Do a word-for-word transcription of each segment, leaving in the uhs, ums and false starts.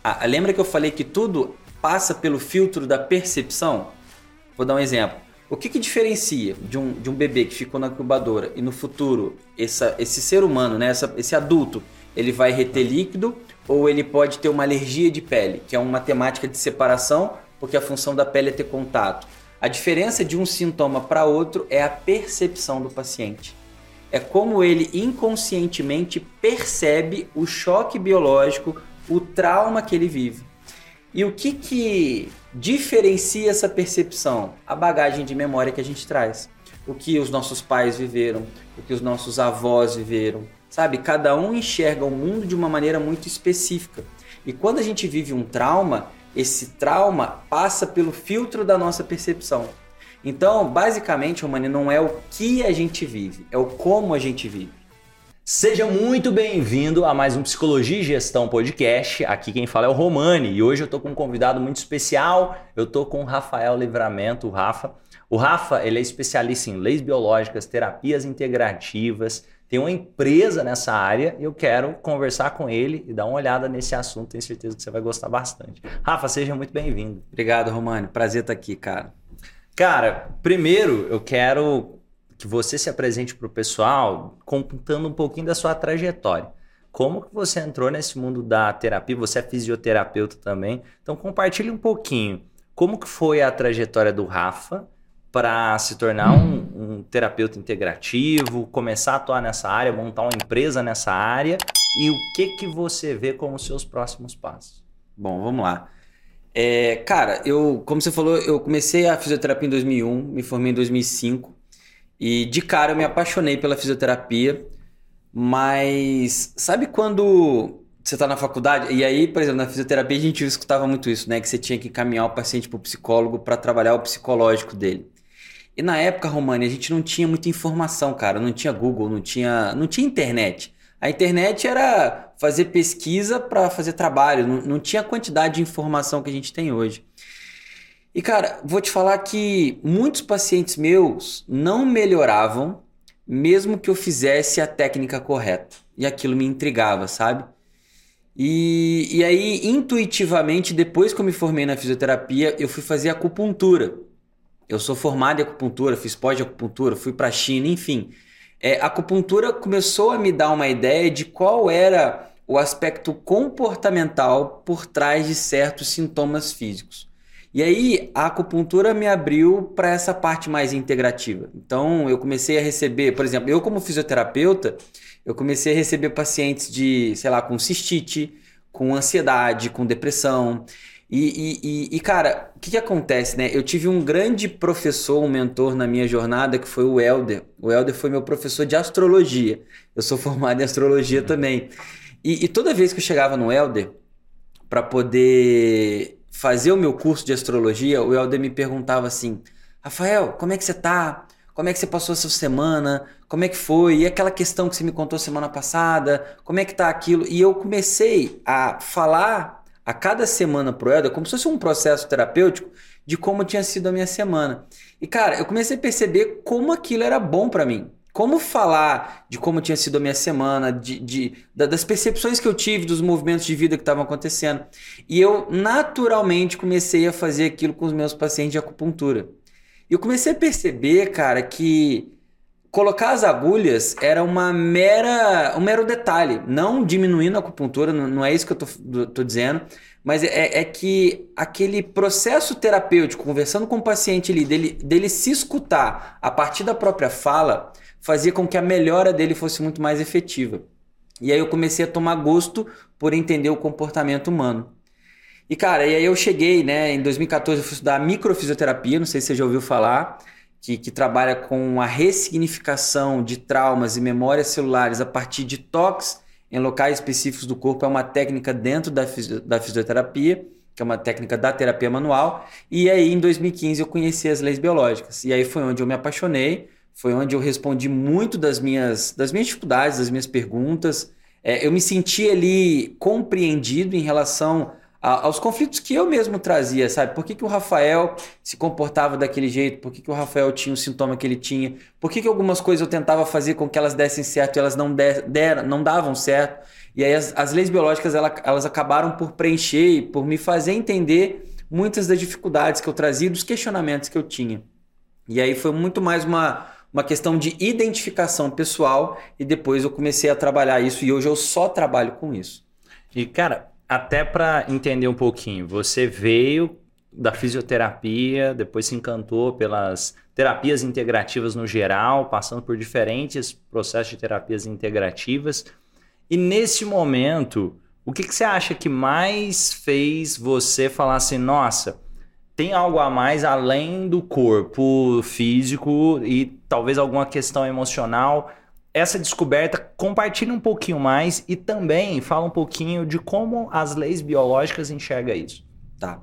Ah, lembra que eu falei que tudo passa pelo filtro da percepção? Vou dar um exemplo. O que, que diferencia de um, de um bebê que ficou na incubadora e no futuro essa, esse ser humano, né, essa, esse adulto, ele vai reter líquido ou ele pode ter uma alergia de pele, que é uma temática de separação, porque a função da pele é ter contato. A diferença de um sintoma para outro é a percepção do paciente. É como ele inconscientemente percebe o choque biológico, o trauma que ele vive. E o que, que diferencia essa percepção? A bagagem de memória que a gente traz. O que os nossos pais viveram, o que os nossos avós viveram. Sabe? Cada um enxerga o mundo de uma maneira muito específica. E quando a gente vive um trauma, esse trauma passa pelo filtro da nossa percepção. Então, basicamente, Romani, não é o que a gente vive, é o como a gente vive. Seja muito bem-vindo a mais um Psicologia e Gestão Podcast. Aqui quem fala é o Romani e hoje eu tô com um convidado muito especial. Eu tô com o Rafael Livramento, o Rafa. O Rafa, ele é especialista em leis biológicas, terapias integrativas, tem uma empresa nessa área e eu quero conversar com ele e dar uma olhada nesse assunto. Tenho certeza que você vai gostar bastante. Rafa, seja muito bem-vindo. Obrigado, Romani. Prazer estar aqui, cara. Cara, primeiro eu quero que você se apresente para o pessoal contando um pouquinho da sua trajetória. Como que você entrou nesse mundo da terapia? Você é fisioterapeuta também. Então compartilhe um pouquinho. Como que foi a trajetória do Rafa para se tornar um, um terapeuta integrativo, começar a atuar nessa área, montar uma empresa nessa área e o que que você vê como seus próximos passos? Bom, vamos lá. É, cara, eu, como você falou, eu comecei a fisioterapia em dois mil e um, me formei em dois mil e cinco. E de cara eu me apaixonei pela fisioterapia, mas sabe quando você está na faculdade? E aí, por exemplo, na fisioterapia a gente escutava muito isso, né? Que você tinha que encaminhar o paciente para o psicólogo para trabalhar o psicológico dele. E na época, Romani, a gente não tinha muita informação, cara. Não tinha Google, não tinha, não tinha internet. A internet era fazer pesquisa para fazer trabalho, não, não tinha a quantidade de informação que a gente tem hoje. E, cara, vou te falar que muitos pacientes meus não melhoravam mesmo que eu fizesse a técnica correta. E aquilo me intrigava, sabe? E, e aí, intuitivamente, depois que eu me formei na fisioterapia, eu fui fazer acupuntura. Eu sou formado em acupuntura, fiz pós de acupuntura, fui para a China, enfim. É, a acupuntura começou a me dar uma ideia de qual era o aspecto comportamental por trás de certos sintomas físicos. E aí a acupuntura me abriu para essa parte mais integrativa. Então eu comecei a receber, por exemplo, eu como fisioterapeuta, eu comecei a receber pacientes de, sei lá, com cistite, com ansiedade, com depressão. E, e, e, e cara, o que, que acontece, né? Eu tive um grande professor, um mentor na minha jornada, que foi o Helder. O Helder foi meu professor de astrologia. Eu sou formado em astrologia também. E, e toda vez que eu chegava no Helder, para poder fazer o meu curso de astrologia, o Helder me perguntava assim: Rafael, como é que você tá? Como é que você passou essa semana? Como é que foi? E aquela questão que você me contou semana passada? Como é que tá aquilo? E eu comecei a falar a cada semana pro Helder, como se fosse um processo terapêutico, de como tinha sido a minha semana. E cara, eu comecei a perceber como aquilo era bom para mim. Como falar de como tinha sido a minha semana, de, de, das percepções que eu tive, dos movimentos de vida que estavam acontecendo. E eu naturalmente comecei a fazer aquilo com os meus pacientes de acupuntura. E eu comecei a perceber, cara, que colocar as agulhas era uma mera, um mero detalhe. Não diminuindo a acupuntura, não, não é isso que eu tô, tô dizendo. Mas é, é que aquele processo terapêutico, conversando com o paciente ali, dele, dele se escutar a partir da própria fala, fazia com que a melhora dele fosse muito mais efetiva. E aí eu comecei a tomar gosto por entender o comportamento humano. E cara, e aí eu cheguei, né, em dois mil e quatorze eu fui estudar microfisioterapia, não sei se você já ouviu falar, que, que trabalha com a ressignificação de traumas e memórias celulares a partir de toques em locais específicos do corpo. É uma técnica dentro da, fisio, da fisioterapia, que é uma técnica da terapia manual. E aí em dois mil e quinze eu conheci as leis biológicas. E aí foi onde eu me apaixonei. Foi onde eu respondi muito das minhas, das minhas dificuldades, das minhas perguntas. É, eu me senti ali compreendido em relação a, aos conflitos que eu mesmo trazia, sabe? Por que, que o Rafael se comportava daquele jeito? Por que, que o Rafael tinha o sintoma que ele tinha? Por que, que algumas coisas eu tentava fazer com que elas dessem certo e elas não, de, deram, não davam certo? E aí as, as leis biológicas elas, elas acabaram por preencher e por me fazer entender muitas das dificuldades que eu trazia, dos questionamentos que eu tinha. E aí foi muito mais uma, uma questão de identificação pessoal e depois eu comecei a trabalhar isso e hoje eu só trabalho com isso. E, cara, até para entender um pouquinho, você veio da fisioterapia, depois se encantou pelas terapias integrativas no geral, passando por diferentes processos de terapias integrativas. E nesse momento, o que, que você acha que mais fez você falar assim, nossa, tem algo a mais além do corpo físico e talvez alguma questão emocional? Essa descoberta, compartilha um pouquinho mais e também fala um pouquinho de como as leis biológicas enxergam isso. Tá.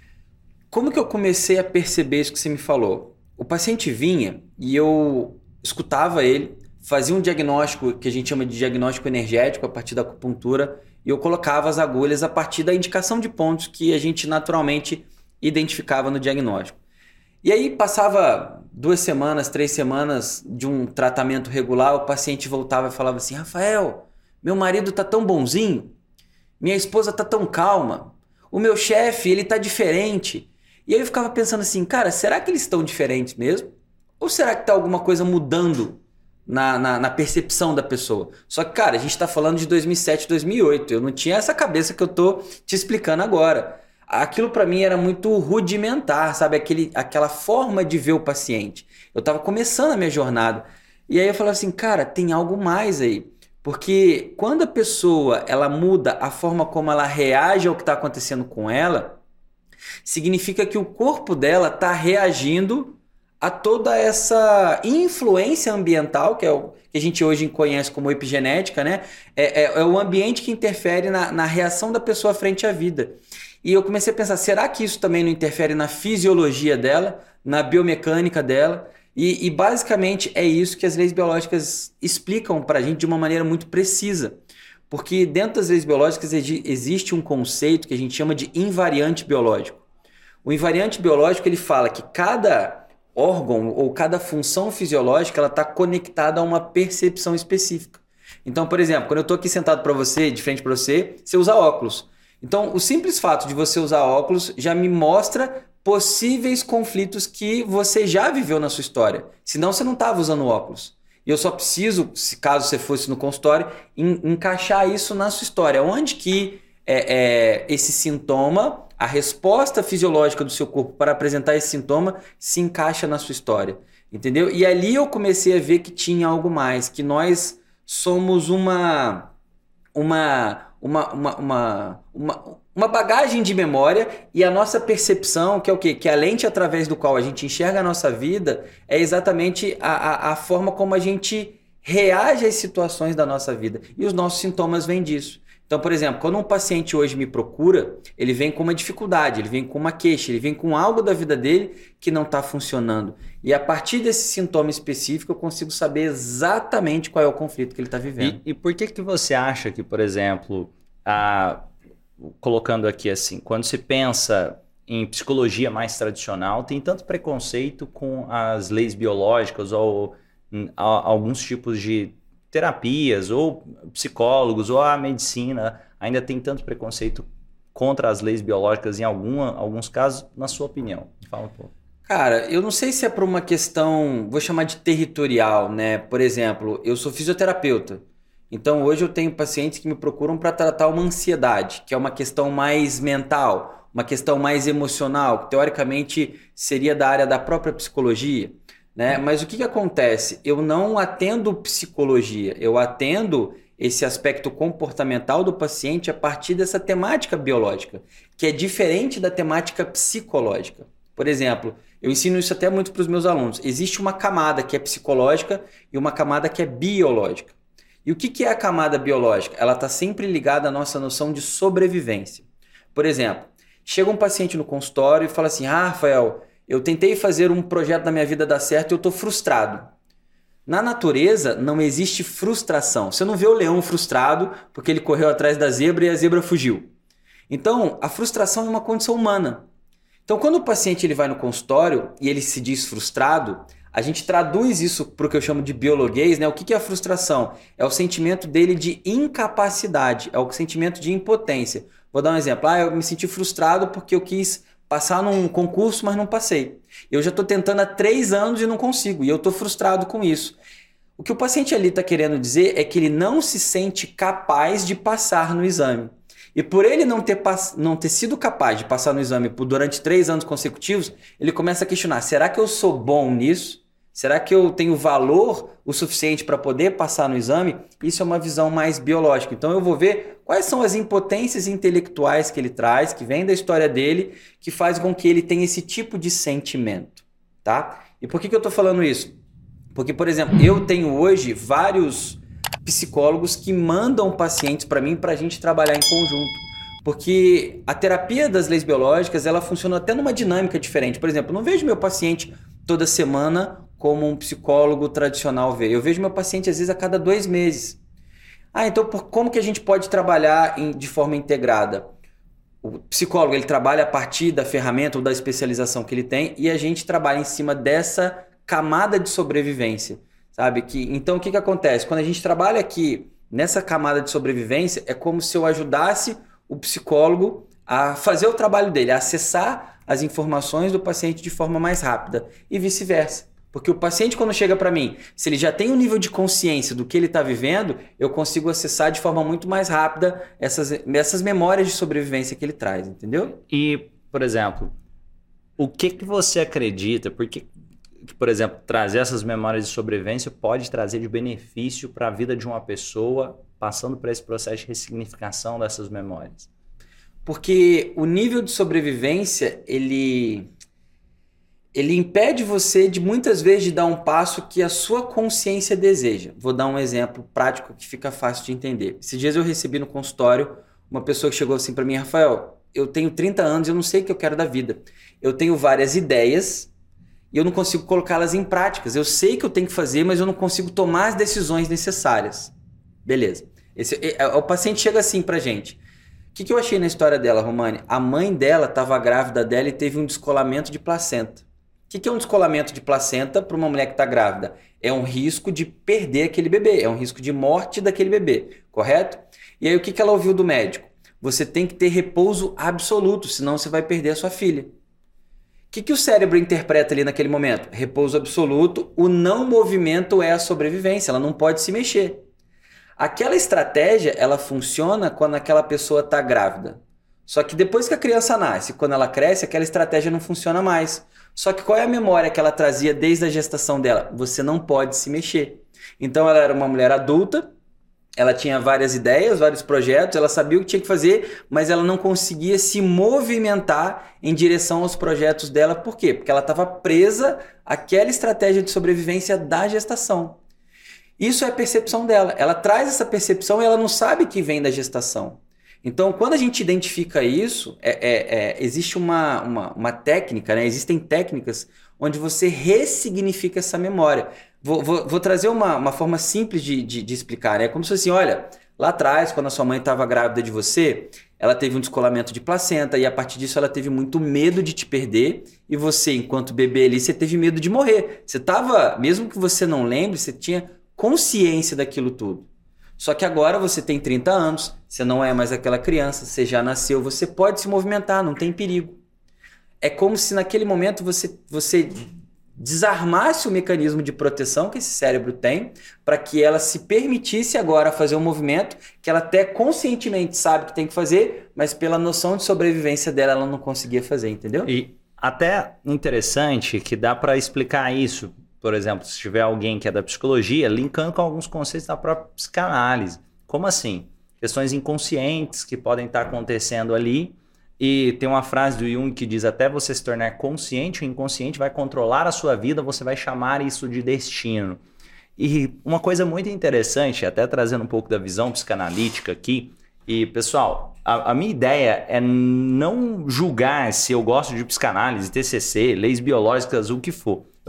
Como que eu comecei a perceber isso que você me falou? O paciente vinha e eu escutava ele, fazia um diagnóstico que a gente chama de diagnóstico energético a partir da acupuntura e eu colocava as agulhas a partir da indicação de pontos que a gente naturalmente identificava no diagnóstico. E aí passava duas semanas, três semanas de um tratamento regular, o paciente voltava e falava assim, Rafael, meu marido tá tão bonzinho, minha esposa tá tão calma, o meu chefe, ele tá diferente. E aí eu ficava pensando assim, cara, será que eles estão diferentes mesmo? Ou será que tá alguma coisa mudando na, na, na percepção da pessoa? Só que, cara, a gente tá falando de dois mil e sete, dois mil e oito, eu não tinha essa cabeça que eu tô te explicando agora. Aquilo para mim era muito rudimentar, sabe? Aquele, aquela forma de ver o paciente. Eu estava começando a minha jornada. E aí eu falava assim, cara, tem algo mais aí. Porque quando a pessoa ela muda a forma como ela reage ao que está acontecendo com ela, significa que o corpo dela está reagindo a toda essa influência ambiental, que é o que a gente hoje conhece como epigenética, né? É, é, é o ambiente que interfere na, na reação da pessoa frente à vida. E eu comecei a pensar, será que isso também não interfere na fisiologia dela, na biomecânica dela? E, e basicamente é isso que as leis biológicas explicam para a gente de uma maneira muito precisa. Porque dentro das leis biológicas existe um conceito que a gente chama de invariante biológico. O invariante biológico ele fala que cada órgão ou cada função fisiológica ela está conectada a uma percepção específica. Então, por exemplo, quando eu estou aqui sentado para você, de frente para você, você usa óculos. Então, o simples fato de você usar óculos já me mostra possíveis conflitos que você já viveu na sua história. Senão, você não estava usando óculos. E eu só preciso, se caso você fosse no consultório, en- encaixar isso na sua história. Onde que é, é, esse sintoma, a resposta fisiológica do seu corpo para apresentar esse sintoma, se encaixa na sua história. Entendeu? E ali eu comecei a ver que tinha algo mais, que nós somos uma... uma Uma, uma, uma, uma, uma bagagem de memória e a nossa percepção, que é o quê? Que a lente através do qual a gente enxerga a nossa vida é exatamente a, a, a forma como a gente reage às situações da nossa vida. E os nossos sintomas vêm disso. Então, por exemplo, quando um paciente hoje me procura, ele vem com uma dificuldade, ele vem com uma queixa, ele vem com algo da vida dele que não está funcionando. E a partir desse sintoma específico, eu consigo saber exatamente qual é o conflito que ele está vivendo. E, e por que, que você acha que, por exemplo, a, colocando aqui assim, quando se pensa em psicologia mais tradicional, tem tanto preconceito com as leis biológicas ou a, alguns tipos de terapias ou psicólogos ou a medicina ainda tem tanto preconceito contra as leis biológicas em alguma, alguns casos, na sua opinião? Fala um pouco. Cara, eu não sei se é por uma questão, vou chamar de territorial, né? Por exemplo, eu sou fisioterapeuta. Então hoje eu tenho pacientes que me procuram para tratar uma ansiedade, que é uma questão mais mental, uma questão mais emocional, que teoricamente seria da área da própria psicologia. Né? Mas o que, que acontece? Eu não atendo psicologia, eu atendo esse aspecto comportamental do paciente a partir dessa temática biológica, que é diferente da temática psicológica. Por exemplo, eu ensino isso até muito para os meus alunos. Existe uma camada que é psicológica e uma camada que é biológica. E o que, que é a camada biológica? Ela está sempre ligada à nossa noção de sobrevivência. Por exemplo, chega um paciente no consultório e fala assim, ah, Rafael, eu tentei fazer um projeto da minha vida dar certo e eu estou frustrado. Na natureza não existe frustração. Você não vê o leão frustrado porque ele correu atrás da zebra e a zebra fugiu. Então, a frustração é uma condição humana. Então, quando o paciente ele vai no consultório e ele se diz frustrado, a gente traduz isso para o que eu chamo de biologuês, né? O que é a frustração? É o sentimento dele de incapacidade, é o sentimento de impotência. Vou dar um exemplo. Ah, eu me senti frustrado porque eu quis passar num concurso, mas não passei. Eu já estou tentando há três anos e não consigo, e eu estou frustrado com isso. O que o paciente ali está querendo dizer é que ele não se sente capaz de passar no exame. E por ele não ter, não ter sido capaz de passar no exame por, durante três anos consecutivos, ele começa a questionar, será que eu sou bom nisso? Será que eu tenho valor o suficiente para poder passar no exame? Isso é uma visão mais biológica. Então eu vou ver quais são as impotências intelectuais que ele traz, que vem da história dele, que faz com que ele tenha esse tipo de sentimento. Tá? E por que, que eu estou falando isso? Porque, por exemplo, eu tenho hoje vários psicólogos que mandam pacientes para mim para a gente trabalhar em conjunto. Porque a terapia das leis biológicas ela funciona até numa dinâmica diferente. Por exemplo, eu não vejo meu paciente toda semana como um psicólogo tradicional vê. Eu vejo meu paciente às vezes a cada dois meses. Ah, então por, como que a gente pode trabalhar em, de forma integrada? O psicólogo ele trabalha a partir da ferramenta ou da especialização que ele tem e a gente trabalha em cima dessa camada de sobrevivência. Sabe? Que, então o que, que acontece? Quando a gente trabalha aqui nessa camada de sobrevivência, é como se eu ajudasse o psicólogo a fazer o trabalho dele, a acessar as informações do paciente de forma mais rápida e vice-versa. Porque o paciente quando chega para mim, se ele já tem um nível de consciência do que ele está vivendo, eu consigo acessar de forma muito mais rápida essas, essas memórias de sobrevivência que ele traz, entendeu? E, por exemplo, o que, que você acredita? Porque que, por exemplo, trazer essas memórias de sobrevivência pode trazer de benefício para a vida de uma pessoa passando por esse processo de ressignificação dessas memórias? Porque o nível de sobrevivência, ele, ele impede você de muitas vezes de dar um passo que a sua consciência deseja. Vou dar um exemplo prático que fica fácil de entender. Esses dias eu recebi no consultório uma pessoa que chegou assim para mim, Rafael, eu tenho trinta anos e eu não sei o que eu quero da vida. Eu tenho várias ideias e eu não consigo colocá-las em práticas. Eu sei que eu tenho que fazer, mas eu não consigo tomar as decisões necessárias. Beleza. Esse, é, o paciente chega assim pra gente. O que, que eu achei na história dela, Romani? A mãe dela estava grávida dela e teve um descolamento de placenta. O que, que é um descolamento de placenta para uma mulher que está grávida? É um risco de perder aquele bebê, é um risco de morte daquele bebê, correto? E aí o que, que ela ouviu do médico? Você tem que ter repouso absoluto, senão você vai perder a sua filha. O que, que o cérebro interpreta ali naquele momento? Repouso absoluto, o não movimento é a sobrevivência, ela não pode se mexer. Aquela estratégia, ela funciona quando aquela pessoa está grávida. Só que depois que a criança nasce, quando ela cresce, aquela estratégia não funciona mais. Só que qual é a memória que ela trazia desde a gestação dela? Você não pode se mexer. Então ela era uma mulher adulta, ela tinha várias ideias, vários projetos, ela sabia o que tinha que fazer, mas ela não conseguia se movimentar em direção aos projetos dela. Por quê? Porque ela estava presa àquela estratégia de sobrevivência da gestação. Isso é a percepção dela. Ela traz essa percepção e ela não sabe que vem da gestação. Então, quando a gente identifica isso, é, é, é, existe uma, uma, uma técnica, né? Existem técnicas onde você ressignifica essa memória. Vou, vou, vou trazer uma, uma forma simples de, de, de explicar. É como se fosse assim, olha, lá atrás, quando a sua mãe estava grávida de você, ela teve um descolamento de placenta e a partir disso ela teve muito medo de te perder e você, enquanto bebê ali, você teve medo de morrer. Você estava, mesmo que você não lembre, você tinha consciência daquilo tudo. Só que agora você tem trinta anos, você não é mais aquela criança, você já nasceu, você pode se movimentar, não tem perigo. É como se naquele momento você, você desarmasse o mecanismo de proteção que esse cérebro tem para que ela se permitisse agora fazer um movimento que ela até conscientemente sabe que tem que fazer, mas pela noção de sobrevivência dela ela não conseguia fazer, entendeu? E até interessante que dá para explicar isso. Por exemplo, se tiver alguém que é da psicologia, linkando com alguns conceitos da própria psicanálise. Como assim? Questões inconscientes que podem estar acontecendo ali. E tem uma frase do Jung que diz, até você se tornar consciente, o inconsciente vai controlar a sua vida, você vai chamar isso de destino. E uma coisa muito interessante, até trazendo um pouco da visão psicanalítica aqui, e pessoal, a, a minha ideia é não julgar se eu gosto de psicanálise, T C C, leis biológicas, o que for.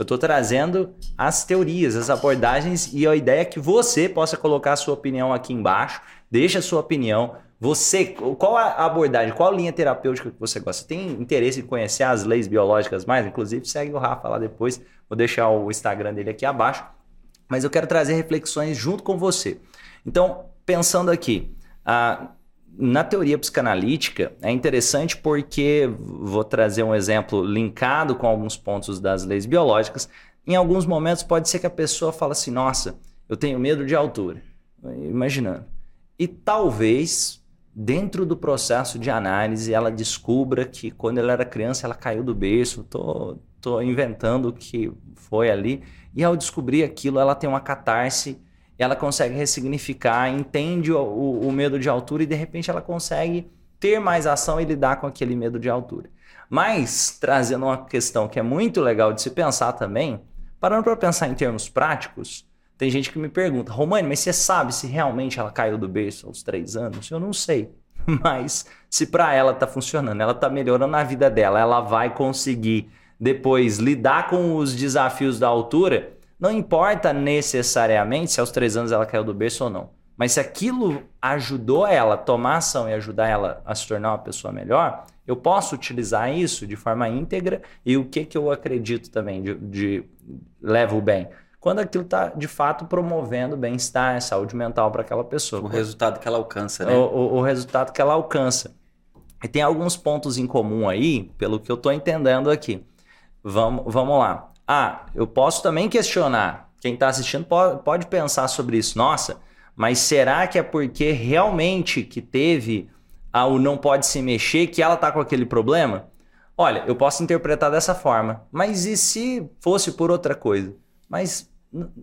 Eu estou trazendo as teorias, as abordagens e a ideia é que você possa colocar a sua opinião aqui embaixo. Deixa a sua opinião. Você, qual a abordagem, qual a linha terapêutica que você gosta? Você tem interesse em conhecer as leis biológicas mais? Inclusive, segue o Rafa lá depois. Vou deixar o Instagram dele aqui abaixo. Mas eu quero trazer reflexões junto com você. Então, pensando aqui, a, na teoria psicanalítica, é interessante porque, vou trazer um exemplo linkado com alguns pontos das leis biológicas. Em alguns momentos pode ser que a pessoa fale assim, nossa, eu tenho medo de altura. Imaginando. E talvez... dentro do processo de análise, ela descubra que quando ela era criança, ela caiu do berço. Tô, tô inventando o que foi ali. E ao descobrir aquilo, ela tem uma catarse, ela consegue ressignificar, entende o, o, o medo de altura e de repente ela consegue ter mais ação e lidar com aquele medo de altura. Mas, trazendo uma questão que é muito legal de se pensar também, parando para pensar em termos práticos, tem gente que me pergunta, Romani, mas você sabe se realmente ela caiu do berço aos três anos? Eu não sei, mas se para ela tá funcionando, ela tá melhorando a vida dela, ela vai conseguir depois lidar com os desafios da altura, não importa necessariamente se aos três anos ela caiu do berço ou não, mas se aquilo ajudou ela a tomar ação e ajudar ela a se tornar uma pessoa melhor, eu posso utilizar isso de forma íntegra e o que, que eu acredito também de, de leva o bem. Quando aquilo está, de fato, promovendo bem-estar, saúde mental para aquela pessoa. O resultado que ela alcança, né? O, o, o resultado que ela alcança. E tem alguns pontos em comum aí, pelo que eu estou entendendo aqui. Vamos, vamos lá. Ah, eu posso também questionar. Quem está assistindo pode, pode pensar sobre isso. Nossa, mas será que é porque realmente que teve a, o não pode se mexer que ela está com aquele problema? Olha, eu posso interpretar dessa forma. Mas e se fosse por outra coisa? Mas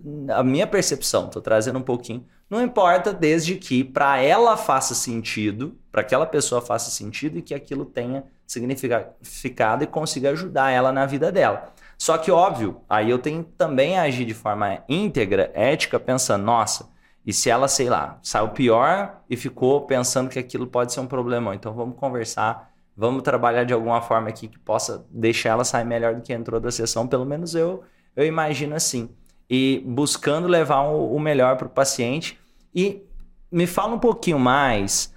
a minha percepção, estou trazendo um pouquinho, não importa desde que para ela faça sentido, para aquela pessoa faça sentido e que aquilo tenha significado e consiga ajudar ela na vida dela. Só que, óbvio, aí eu tenho também a agir de forma íntegra, ética, pensando, nossa, e se ela, sei lá, saiu pior e ficou pensando que aquilo pode ser um problemão, então vamos conversar, vamos trabalhar de alguma forma aqui que possa deixar ela sair melhor do que entrou da sessão, pelo menos eu, eu imagino assim. E buscando levar o, o melhor para o paciente. E me fala um pouquinho mais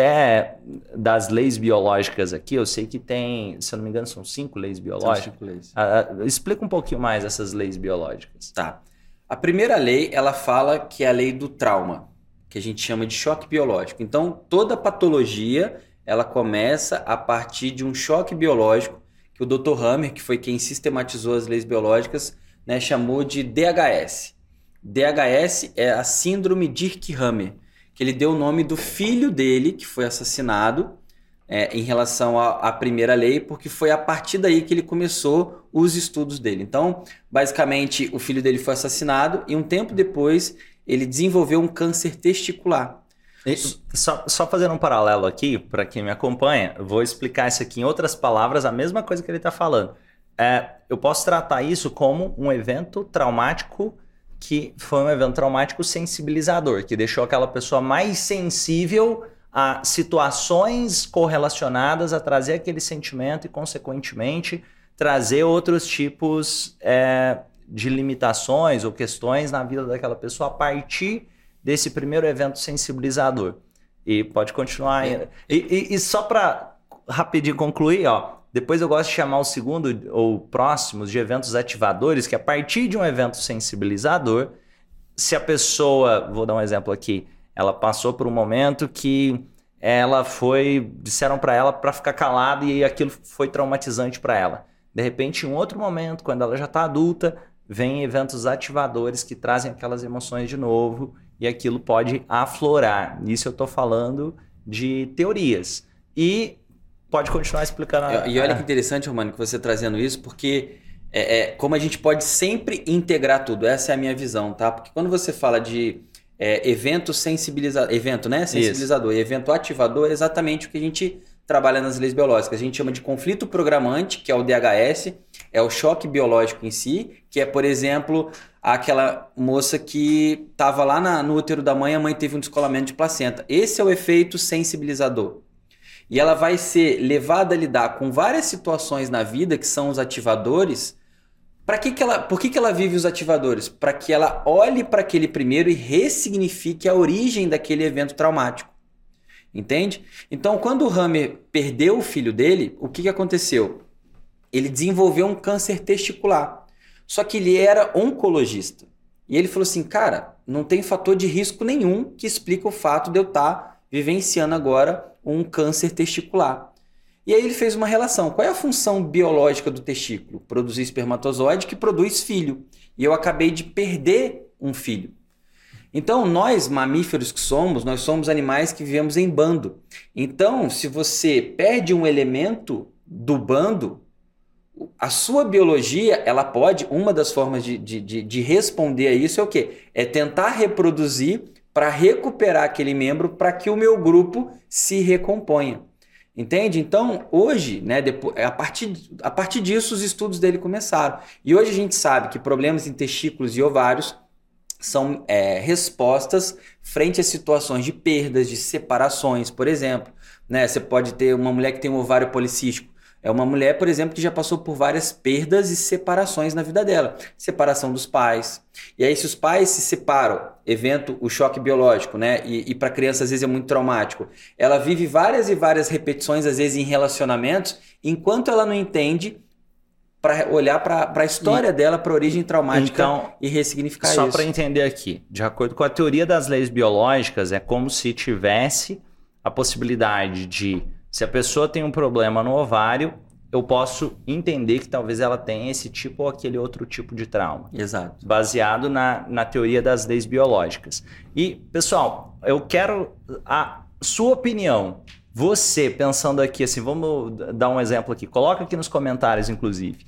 até das leis biológicas aqui. Eu sei que tem, se eu não me engano, são cinco leis biológicas. São cinco leis. Uh, explica um pouquinho mais essas leis biológicas. Tá. A primeira lei, ela fala que é a lei do trauma, que a gente chama de choque biológico. Então, toda patologia, ela começa a partir de um choque biológico que o doutor Hammer, que foi quem sistematizou as leis biológicas, né, chamou de D H S. D H S é a síndrome Dirk-Hammer, que ele deu o nome do filho dele, que foi assassinado é, em relação à, à primeira lei, porque foi a partir daí que ele começou os estudos dele. Então, basicamente, o filho dele foi assassinado e um tempo depois ele desenvolveu um câncer testicular. E, só, só fazendo um paralelo aqui, para quem me acompanha, eu vou explicar isso aqui em outras palavras, a mesma coisa que ele está falando. É, eu posso tratar isso como um evento traumático que foi um evento traumático sensibilizador, que deixou aquela pessoa mais sensível a situações correlacionadas a trazer aquele sentimento e, consequentemente, trazer outros tipos é, de limitações ou questões na vida daquela pessoa a partir desse primeiro evento sensibilizador. E pode continuar ainda. E, e, e só para rapidinho concluir, ó. Depois eu gosto de chamar o segundo ou próximos de eventos ativadores, que a partir de um evento sensibilizador, se a pessoa, vou dar um exemplo aqui, ela passou por um momento que ela foi, disseram para ela para ficar calada e aquilo foi traumatizante para ela. De repente, em um outro momento, quando ela já está adulta, vem eventos ativadores que trazem aquelas emoções de novo e aquilo pode aflorar. Isso eu estou falando de teorias. E pode continuar explicando. A... E olha que interessante, Romano, que você trazendo isso, porque é, é, como a gente pode sempre integrar tudo, essa é a minha visão, tá? Porque quando você fala de é, evento sensibilizador, evento, né? Sensibilizador isso. E evento ativador é exatamente o que a gente trabalha nas leis biológicas. A gente chama de conflito programante, que é o D H S, é o choque biológico em si, que é, por exemplo, aquela moça que estava lá na, no útero da mãe, a mãe teve um descolamento de placenta. Esse é o efeito sensibilizador. E ela vai ser levada a lidar com várias situações na vida, que são os ativadores, Pra que que ela, por que que ela vive os ativadores? Para que ela olhe para aquele primeiro e ressignifique a origem daquele evento traumático. Entende? Então, quando o Hammer perdeu o filho dele, o que que aconteceu? Ele desenvolveu um câncer testicular. Só que ele era oncologista. E ele falou assim, cara, não tem fator de risco nenhum que explica o fato de eu estar vivenciando agora um câncer testicular. E aí ele fez uma relação. Qual é a função biológica do testículo? Produzir espermatozoide que produz filho. E eu acabei de perder um filho. Então, nós, mamíferos que somos, nós somos animais que vivemos em bando. Então, se você perde um elemento do bando, a sua biologia, ela pode, uma das formas de, de, de, de responder a isso é o quê? É tentar reproduzir para recuperar aquele membro para que o meu grupo se recomponha. Entende? Então, hoje, né, depois, a, partir, a partir disso, os estudos dele começaram. E hoje a gente sabe que problemas em testículos e ovários são é, respostas frente a situações de perdas, de separações, por exemplo. Né? Você pode ter uma mulher que tem um ovário policístico. É uma mulher, por exemplo, que já passou por várias perdas e separações na vida dela. Separação dos pais. E aí, se os pais se separam, evento, o choque biológico, né? E, e para a criança, às vezes, é muito traumático. Ela vive várias e várias repetições, às vezes, em relacionamentos, enquanto ela não entende para olhar para a história e, dela, para a origem traumática então, e ressignificar só isso. Só para entender aqui, de acordo com a teoria das leis biológicas, é como se tivesse a possibilidade de... Se a pessoa tem um problema no ovário, eu posso entender que talvez ela tenha esse tipo ou aquele outro tipo de trauma. Exato. Baseado na, na teoria das leis biológicas. E, pessoal, eu quero a sua opinião. Você, pensando aqui, assim, vamos dar um exemplo aqui. Coloca aqui nos comentários, inclusive.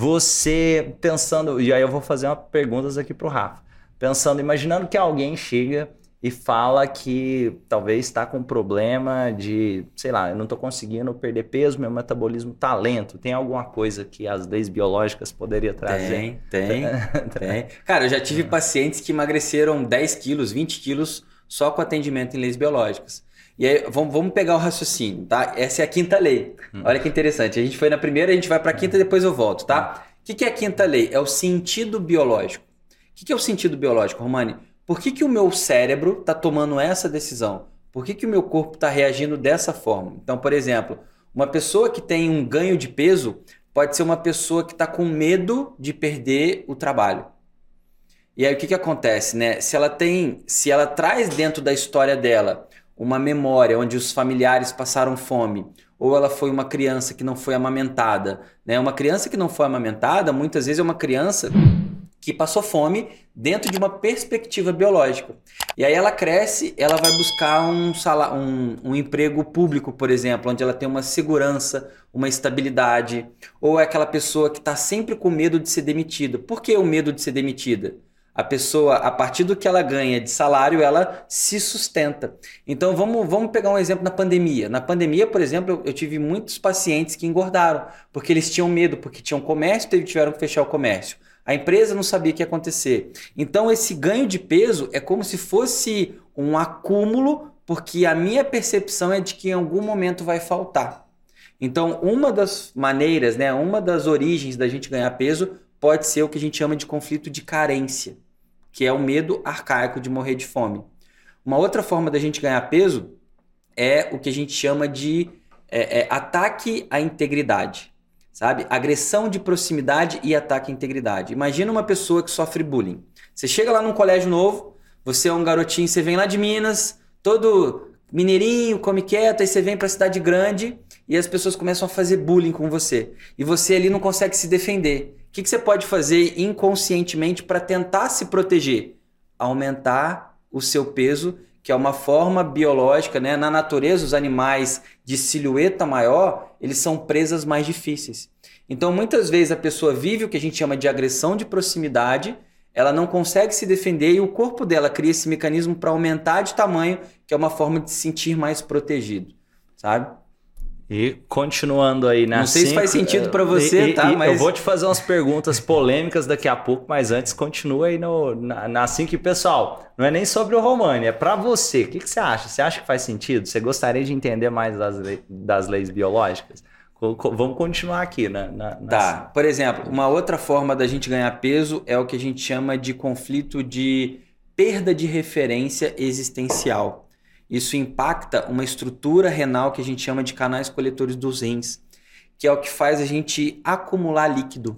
Você pensando... E aí eu vou fazer umas perguntas aqui pro Rafa. Pensando, imaginando que alguém chega... e fala que talvez está com problema de, sei lá, eu não estou conseguindo perder peso, meu metabolismo está lento. Tem alguma coisa que as leis biológicas poderiam trazer? Tem, tem, tem. Cara, eu já tive pacientes que emagreceram dez quilos, vinte quilos só com atendimento em leis biológicas. E aí, vamos, vamos pegar o raciocínio, tá? Essa é a quinta lei. Hum. Olha que interessante. A gente foi na primeira, a gente vai para a quinta, depois eu volto, tá? O que, que é a quinta lei? É o sentido biológico. O que, que é o sentido biológico, Romani? Por que, que o meu cérebro está tomando essa decisão? Por que, que o meu corpo está reagindo dessa forma? Então, por exemplo, uma pessoa que tem um ganho de peso pode ser uma pessoa que está com medo de perder o trabalho. E aí o que, que acontece, né? Se ela tem, se ela traz dentro da história dela uma memória onde os familiares passaram fome, ou ela foi uma criança que não foi amamentada, né? Uma criança que não foi amamentada, muitas vezes é uma criança que passou fome dentro de uma perspectiva biológica. E aí ela cresce, ela vai buscar um, salário, um, um emprego público, por exemplo, onde ela tem uma segurança, uma estabilidade, ou é aquela pessoa que está sempre com medo de ser demitida. Por que o medo de ser demitida? A pessoa, a partir do que ela ganha de salário, ela se sustenta. Então vamos, vamos pegar um exemplo na pandemia. Na pandemia, por exemplo, eu, eu tive muitos pacientes que engordaram, porque eles tinham medo, porque tinham comércio e tiveram que fechar o comércio. A empresa não sabia o que ia acontecer. Então, esse ganho de peso é como se fosse um acúmulo, porque a minha percepção é de que em algum momento vai faltar. Então, uma das maneiras, né, uma das origens da gente ganhar peso pode ser o que a gente chama de conflito de carência, que é o medo arcaico de morrer de fome. Uma outra forma da gente ganhar peso é o que a gente chama de é, é, ataque à integridade. Sabe? Agressão de proximidade e ataque à integridade. Imagina uma pessoa que sofre bullying. Você chega lá num colégio novo, você é um garotinho, você vem lá de Minas, todo mineirinho, come quieto, aí você vem para a cidade grande e as pessoas começam a fazer bullying com você. E você ali não consegue se defender. O que, que você pode fazer inconscientemente para tentar se proteger? Aumentar o seu peso, que é uma forma biológica, né? Na natureza, os animais de silhueta maior, eles são presas mais difíceis. Então, muitas vezes a pessoa vive o que a gente chama de agressão de proximidade, ela não consegue se defender e o corpo dela cria esse mecanismo para aumentar de tamanho, que é uma forma de se sentir mais protegido, sabe? E continuando aí na Não sei cinco, se faz sentido para você, e, tá? E mas... eu vou te fazer umas perguntas polêmicas daqui a pouco, mas antes continua aí no, na, na cinco. E pessoal, não é nem sobre o Romani, é para você. O que, que você acha? Você acha que faz sentido? Você gostaria de entender mais das, le- das leis biológicas? Vamos continuar aqui, né? Na, na... Tá. Por exemplo, uma outra forma da gente ganhar peso é o que a gente chama de conflito de perda de referência existencial. Isso impacta uma estrutura renal que a gente chama de canais coletores dos rins, que é o que faz a gente acumular líquido.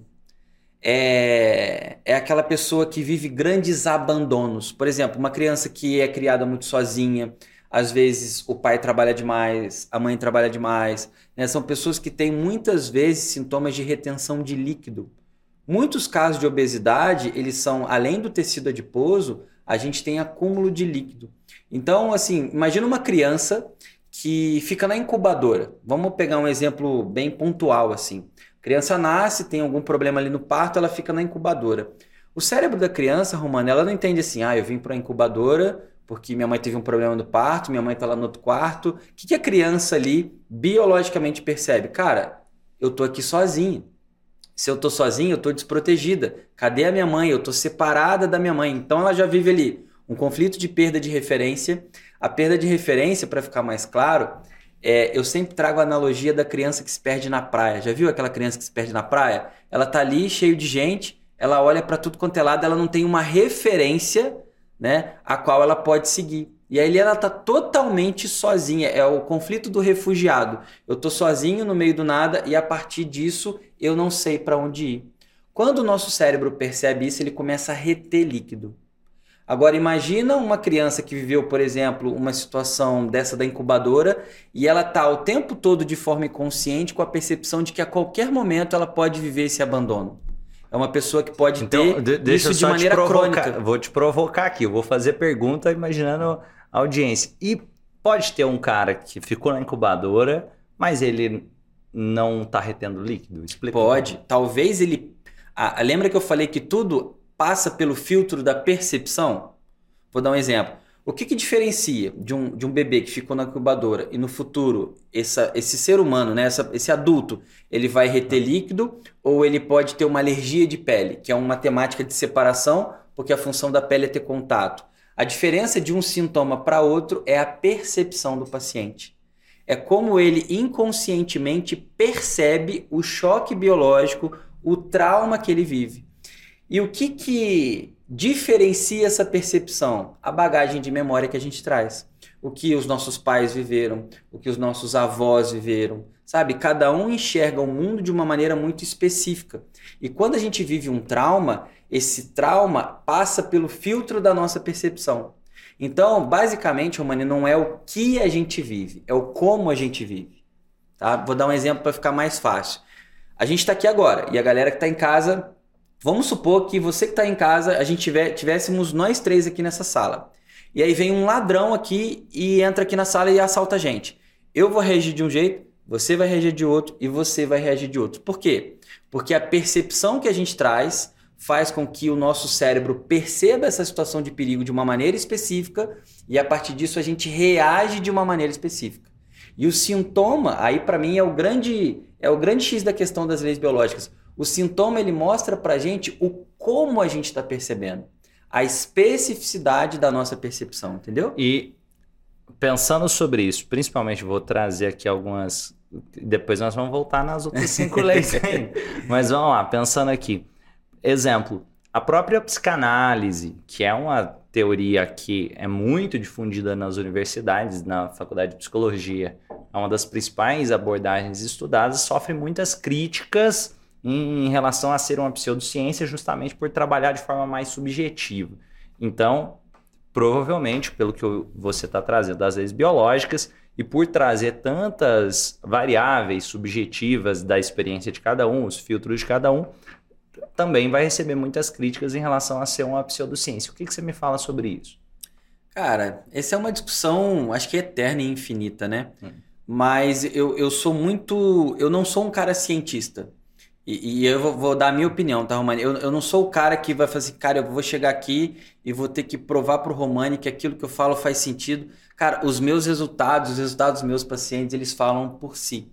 É, é aquela pessoa que vive grandes abandonos. Por exemplo, uma criança que é criada muito sozinha, às vezes o pai trabalha demais, a mãe trabalha demais, né? São pessoas que têm muitas vezes sintomas de retenção de líquido. Muitos casos de obesidade, eles são, além do tecido adiposo, a gente tem acúmulo de líquido. Então, assim, imagina uma criança que fica na incubadora. Vamos pegar um exemplo bem pontual, assim. A criança nasce, tem algum problema ali no parto, ela fica na incubadora. O cérebro da criança, Romana, ela não entende assim, ah, eu vim para a incubadora porque minha mãe teve um problema no parto, minha mãe está lá no outro quarto. O que, que a criança ali biologicamente percebe? Cara, eu tô aqui sozinha. Se eu tô sozinha, eu tô desprotegida. Cadê a minha mãe? Eu tô separada da minha mãe. Então ela já vive ali um conflito de perda de referência. A perda de referência, para ficar mais claro, é, eu sempre trago a analogia da criança que se perde na praia. Já viu aquela criança que se perde na praia? Ela tá ali cheio de gente, ela olha para tudo quanto é lado, ela não tem uma referência, né, a qual ela pode seguir. E aí ela está totalmente sozinha. É o conflito do refugiado. Eu estou sozinho no meio do nada e a partir disso eu não sei para onde ir. Quando o nosso cérebro percebe isso, ele começa a reter líquido. Agora imagina uma criança que viveu, por exemplo, uma situação dessa da incubadora e ela está o tempo todo de forma inconsciente com a percepção de que a qualquer momento ela pode viver esse abandono. É uma pessoa que pode então, ter de, isso de maneira crônica. Vou te provocar aqui, eu vou fazer pergunta imaginando a audiência. E pode ter um cara que ficou na incubadora, mas ele não está retendo líquido? Explica. Pode. Talvez ele... Ah, lembra que eu falei que tudo passa pelo filtro da percepção? Vou dar um exemplo. O que, que diferencia de um, de um bebê que ficou na incubadora e no futuro essa, esse ser humano, né, essa, esse adulto, ele vai reter líquido ou ele pode ter uma alergia de pele, que é uma temática de separação, porque a função da pele é ter contato. A diferença de um sintoma para outro é a percepção do paciente. É como ele inconscientemente percebe o choque biológico, o trauma que ele vive. E o que, que diferencia essa percepção? A bagagem de memória que a gente traz. O que os nossos pais viveram, o que os nossos avós viveram, sabe? Cada um enxerga o mundo de uma maneira muito específica. E quando a gente vive um trauma, esse trauma passa pelo filtro da nossa percepção. Então, basicamente, Romani, não é o que a gente vive, é o como a gente vive. Tá? Vou dar um exemplo para ficar mais fácil. A gente está aqui agora e a galera que está em casa... Vamos supor que você que está em casa, a gente tiver, tivéssemos nós três aqui nessa sala. E aí vem um ladrão aqui e entra aqui na sala e assalta a gente. Eu vou reagir de um jeito, você vai reagir de outro e você vai reagir de outro. Por quê? Porque a percepção que a gente traz faz com que o nosso cérebro perceba essa situação de perigo de uma maneira específica e a partir disso a gente reage de uma maneira específica. E o sintoma, aí para mim é o grande, é o grande X da questão das leis biológicas. O sintoma ele mostra pra gente o como a gente está percebendo, a especificidade da nossa percepção, entendeu? E pensando sobre isso, principalmente vou trazer aqui algumas, depois nós vamos voltar nas outras cinco leis ainda, mas vamos lá, pensando aqui. Exemplo, a própria psicanálise, que é uma teoria que é muito difundida nas universidades, na faculdade de psicologia, é uma das principais abordagens estudadas, sofre muitas críticas em relação a ser uma pseudociência justamente por trabalhar de forma mais subjetiva. Então, provavelmente, pelo que você está trazendo das leis biológicas e por trazer tantas variáveis subjetivas da experiência de cada um, os filtros de cada um, também vai receber muitas críticas em relação a ser uma pseudociência. O que, que você me fala sobre isso? Cara, essa é uma discussão, acho que eterna e infinita, né? Hum. Mas eu, eu sou muito... Eu não sou um cara cientista. E, e eu vou, vou dar a minha opinião, tá, Romani? Eu, eu não sou o cara que vai fazer assim, cara, eu vou chegar aqui e vou ter que provar pro Romani que aquilo que eu falo faz sentido. Cara, os meus resultados, os resultados dos meus pacientes, eles falam por si.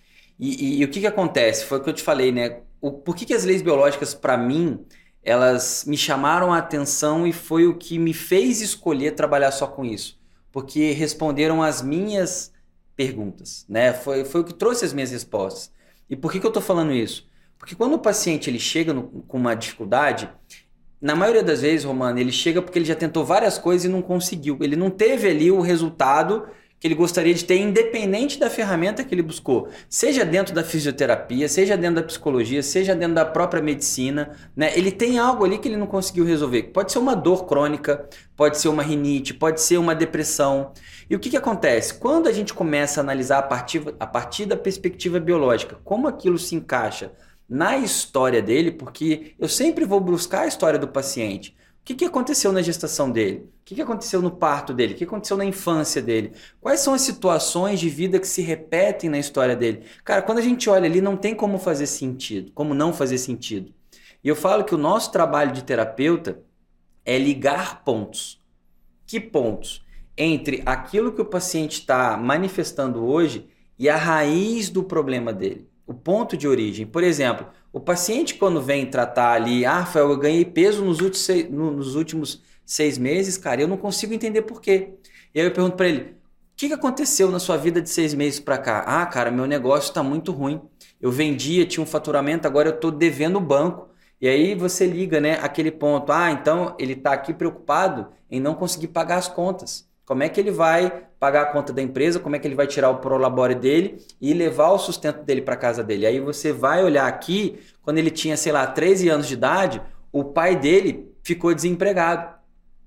E, e, e o que que acontece? Foi o que eu te falei, né? O, por que que as leis biológicas, para mim, elas me chamaram a atenção e foi o que me fez escolher trabalhar só com isso? Porque responderam às minhas perguntas, né? Foi, foi o que trouxe as minhas respostas. E por que, que eu estou falando isso? Porque quando o paciente ele chega no, com uma dificuldade, na maioria das vezes, Romano, ele chega porque ele já tentou várias coisas e não conseguiu. Ele não teve ali o resultado que ele gostaria de ter, independente da ferramenta que ele buscou. Seja dentro da fisioterapia, seja dentro da psicologia, seja dentro da própria medicina, né? Ele tem algo ali que ele não conseguiu resolver. Pode ser uma dor crônica, pode ser uma rinite, pode ser uma depressão. E o que, que acontece? Quando a gente começa a analisar a partir, a partir da perspectiva biológica, como aquilo se encaixa na história dele, porque eu sempre vou buscar a história do paciente. O que, que aconteceu na gestação dele? O que, que aconteceu no parto dele? O que aconteceu na infância dele? Quais são as situações de vida que se repetem na história dele? Cara, quando a gente olha ali, não tem como fazer sentido, como não fazer sentido. E eu falo que o nosso trabalho de terapeuta é ligar pontos. Que pontos? Entre aquilo que o paciente está manifestando hoje e a raiz do problema dele. O ponto de origem. Por exemplo, o paciente quando vem tratar ali, ah, Rafael, eu ganhei peso nos últimos seis, nos últimos seis meses, cara, eu não consigo entender por quê. E aí eu pergunto para ele, o que, que aconteceu na sua vida de seis meses para cá? Ah, cara, meu negócio está muito ruim. Eu vendia, tinha um faturamento, agora eu estou devendo o banco. E aí você liga, né, aquele ponto, ah, então ele está aqui preocupado em não conseguir pagar as contas. Como é que ele vai pagar a conta da empresa, como é que ele vai tirar o prolabore dele e levar o sustento dele para casa dele. Aí você vai olhar aqui, quando ele tinha, sei lá, treze anos de idade, o pai dele ficou desempregado.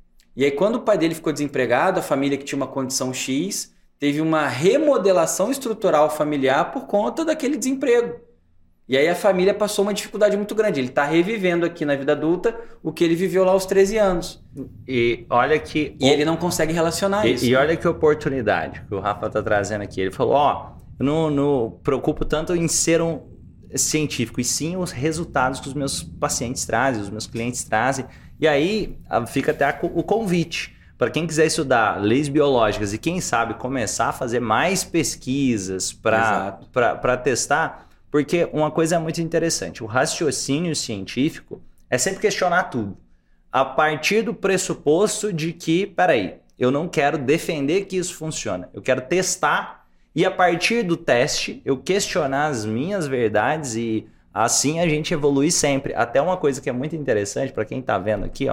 E aí quando o pai dele ficou desempregado, a família que tinha uma condição X teve uma remodelação estrutural familiar por conta daquele desemprego. E aí a família passou uma dificuldade muito grande. Ele está revivendo aqui na vida adulta o que ele viveu lá aos treze anos. E olha que... E ele não consegue relacionar e, isso. E olha que oportunidade que o Rafa está trazendo aqui. Ele falou, ó, oh, eu não, não preocupo tanto em ser um científico, e sim os resultados que os meus pacientes trazem, os meus clientes trazem. E aí fica até o convite. Para quem quiser estudar leis biológicas e quem sabe começar a fazer mais pesquisas para testar... Porque uma coisa é muito interessante, o raciocínio científico é sempre questionar tudo. A partir do pressuposto de que, peraí, eu não quero defender que isso funciona, eu quero testar e a partir do teste eu questionar as minhas verdades e assim a gente evolui sempre. Até uma coisa que é muito interessante para quem está vendo aqui, ó,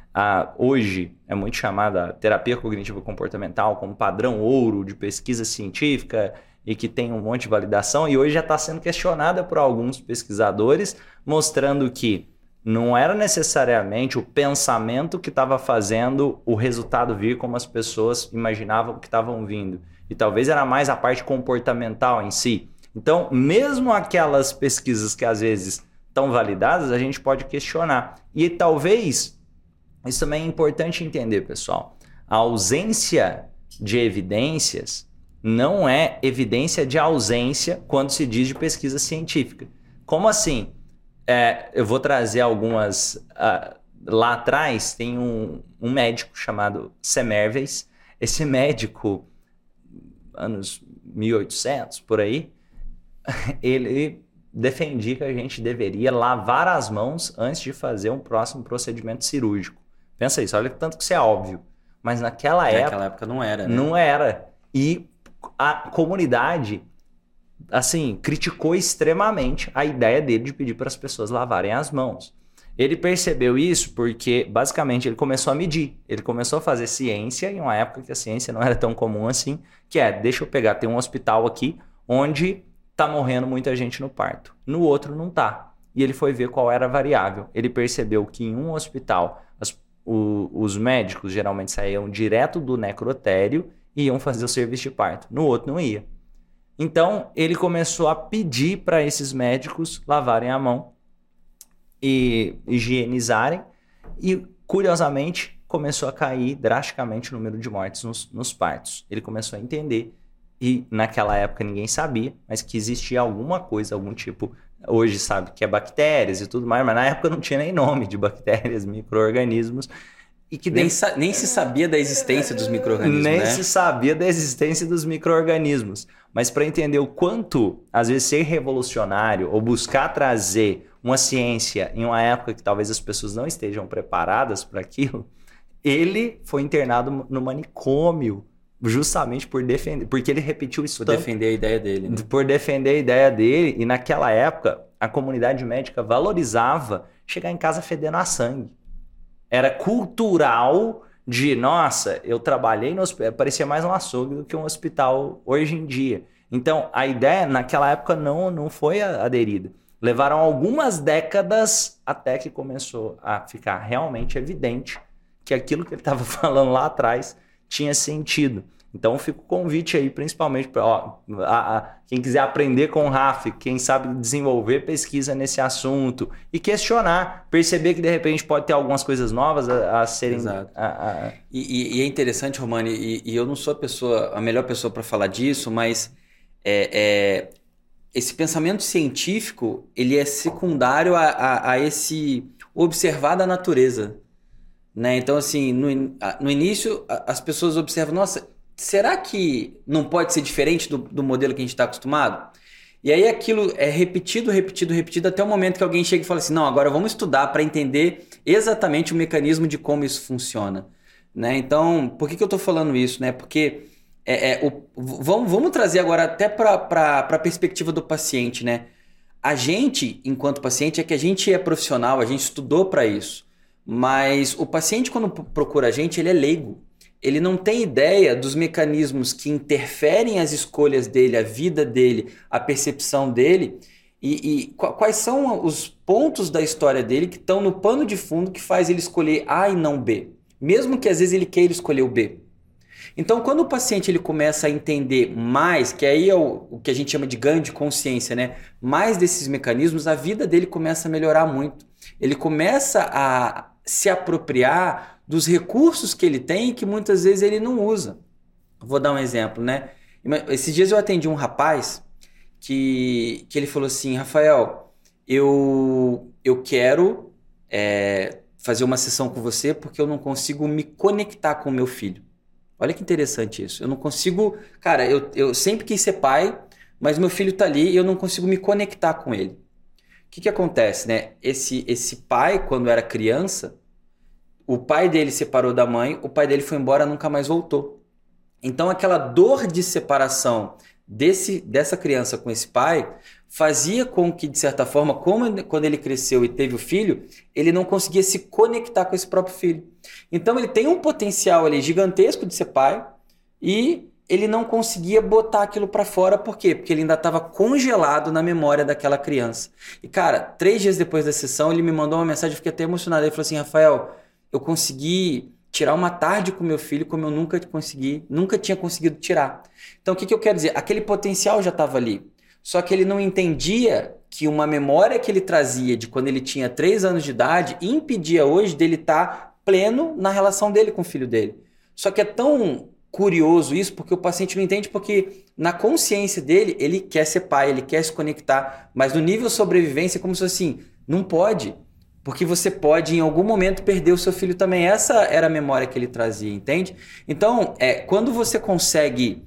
a, hoje é muito chamada terapia cognitivo comportamental como padrão ouro de pesquisa científica, e que tem um monte de validação, e hoje já está sendo questionada por alguns pesquisadores, mostrando que não era necessariamente o pensamento que estava fazendo o resultado vir como as pessoas imaginavam que estavam vindo. E talvez era mais a parte comportamental em si. Então, mesmo aquelas pesquisas que às vezes estão validadas, a gente pode questionar. E talvez, isso também é importante entender, pessoal, a ausência de evidências não é evidência de ausência quando se diz de pesquisa científica. Como assim? É, eu vou trazer algumas... Uh, lá atrás tem um, um médico chamado Semmelweis. Esse médico, anos mil e oitocentos, por aí, ele defendia que a gente deveria lavar as mãos antes de fazer um próximo procedimento cirúrgico. Pensa isso, olha tanto que isso é óbvio. Mas naquela época... Naquela época não era, né? Não era. E a comunidade, assim, criticou extremamente a ideia dele de pedir para as pessoas lavarem as mãos. Ele percebeu isso porque, basicamente, ele começou a medir. Ele começou a fazer ciência em uma época que a ciência não era tão comum assim, que é, deixa eu pegar, tem um hospital aqui onde tá morrendo muita gente no parto. No outro não tá. E ele foi ver qual era a variável. Ele percebeu que em um hospital as, o, os médicos geralmente saíam direto do necrotério e iam fazer o serviço de parto. No outro não ia. Então, ele começou a pedir para esses médicos lavarem a mão e higienizarem. E, curiosamente, começou a cair drasticamente o número de mortes nos, nos partos. Ele começou a entender, e naquela época ninguém sabia, mas que existia alguma coisa, algum tipo... Hoje sabe que é bactérias e tudo mais, mas na época não tinha nem nome de bactérias, micro-organismos. E que nem, sa- nem se sabia da existência dos micro-organismos, nem né? se sabia da existência dos micro-organismos. Mas para entender o quanto, às vezes, ser revolucionário ou buscar trazer uma ciência em uma época que talvez as pessoas não estejam preparadas para aquilo, ele foi internado no manicômio justamente por defender, porque ele repetiu isso Por tanto, defender a ideia dele. Né? por defender a ideia dele, e naquela época a comunidade médica valorizava chegar em casa fedendo a sangue. Era cultural de, nossa, eu trabalhei no hospital, parecia mais um açougue do que um hospital hoje em dia. Então, a ideia naquela época não, não foi aderida. Levaram algumas décadas até que começou a ficar realmente evidente que aquilo que ele estava falando lá atrás tinha sentido. Então fica o convite aí, principalmente para quem quiser aprender com o Rafa, quem sabe desenvolver pesquisa nesse assunto e questionar, perceber que de repente pode ter algumas coisas novas a, a serem... Exato. A, a... E, e, e é interessante, Romani, e, e eu não sou a, pessoa, a melhor pessoa para falar disso, mas é, é, esse pensamento científico ele é secundário a, a, a esse observar da natureza. Né? Então, assim, no, no início as pessoas observam, nossa, será que não pode ser diferente do, do modelo que a gente está acostumado? E aí aquilo é repetido, repetido, repetido, até o momento que alguém chega e fala assim, não, agora vamos estudar para entender exatamente o mecanismo de como isso funciona. Né? Então, por que, que eu estou falando isso? Né? Porque é, é, o, vamos, vamos trazer agora até para a perspectiva do paciente. Né? A gente, enquanto paciente, é que a gente é profissional, a gente estudou para isso. Mas o paciente, quando procura a gente, ele é leigo. Ele não tem ideia dos mecanismos que interferem as escolhas dele, a vida dele, a percepção dele e, e quais são os pontos da história dele que estão no pano de fundo que faz ele escolher A e não B, mesmo que às vezes ele queira escolher o B. Então, quando o paciente ele começa a entender mais, que aí é o, o que a gente chama de ganho de consciência, né? Mais desses mecanismos, a vida dele começa a melhorar muito. Ele começa a se apropriar dos recursos que ele tem e que muitas vezes ele não usa. Vou dar um exemplo, né? Esses dias eu atendi um rapaz que, que ele falou assim, Rafael, eu, eu quero é, fazer uma sessão com você porque eu não consigo me conectar com o meu filho. Olha que interessante isso. Eu não consigo... Cara, eu, eu sempre quis ser pai, mas meu filho tá ali e eu não consigo me conectar com ele. O que que acontece, né? Esse, esse pai, quando era criança, o pai dele separou da mãe, o pai dele foi embora, nunca mais voltou. Então aquela dor de separação desse, dessa criança com esse pai fazia com que, de certa forma, como quando ele cresceu e teve o filho, ele não conseguia se conectar com esse próprio filho. Então ele tem um potencial ali gigantesco de ser pai e ele não conseguia botar aquilo para fora. Por quê? Porque ele ainda estava congelado na memória daquela criança. E cara, três dias depois da sessão, ele me mandou uma mensagem, eu fiquei até emocionado. Ele falou assim, Rafael, eu consegui tirar uma tarde com meu filho como eu nunca consegui, nunca tinha conseguido tirar. Então o que, que eu quero dizer? Aquele potencial já estava ali. Só que ele não entendia que uma memória que ele trazia de quando ele tinha três anos de idade impedia hoje dele estar pleno na relação dele com o filho dele. Só que é tão curioso isso porque o paciente não entende, porque na consciência dele ele quer ser pai, ele quer se conectar, mas no nível sobrevivência é como se fosse assim, não pode, porque você pode em algum momento perder o seu filho também. Essa era a memória que ele trazia, entende? Então, é, quando você consegue,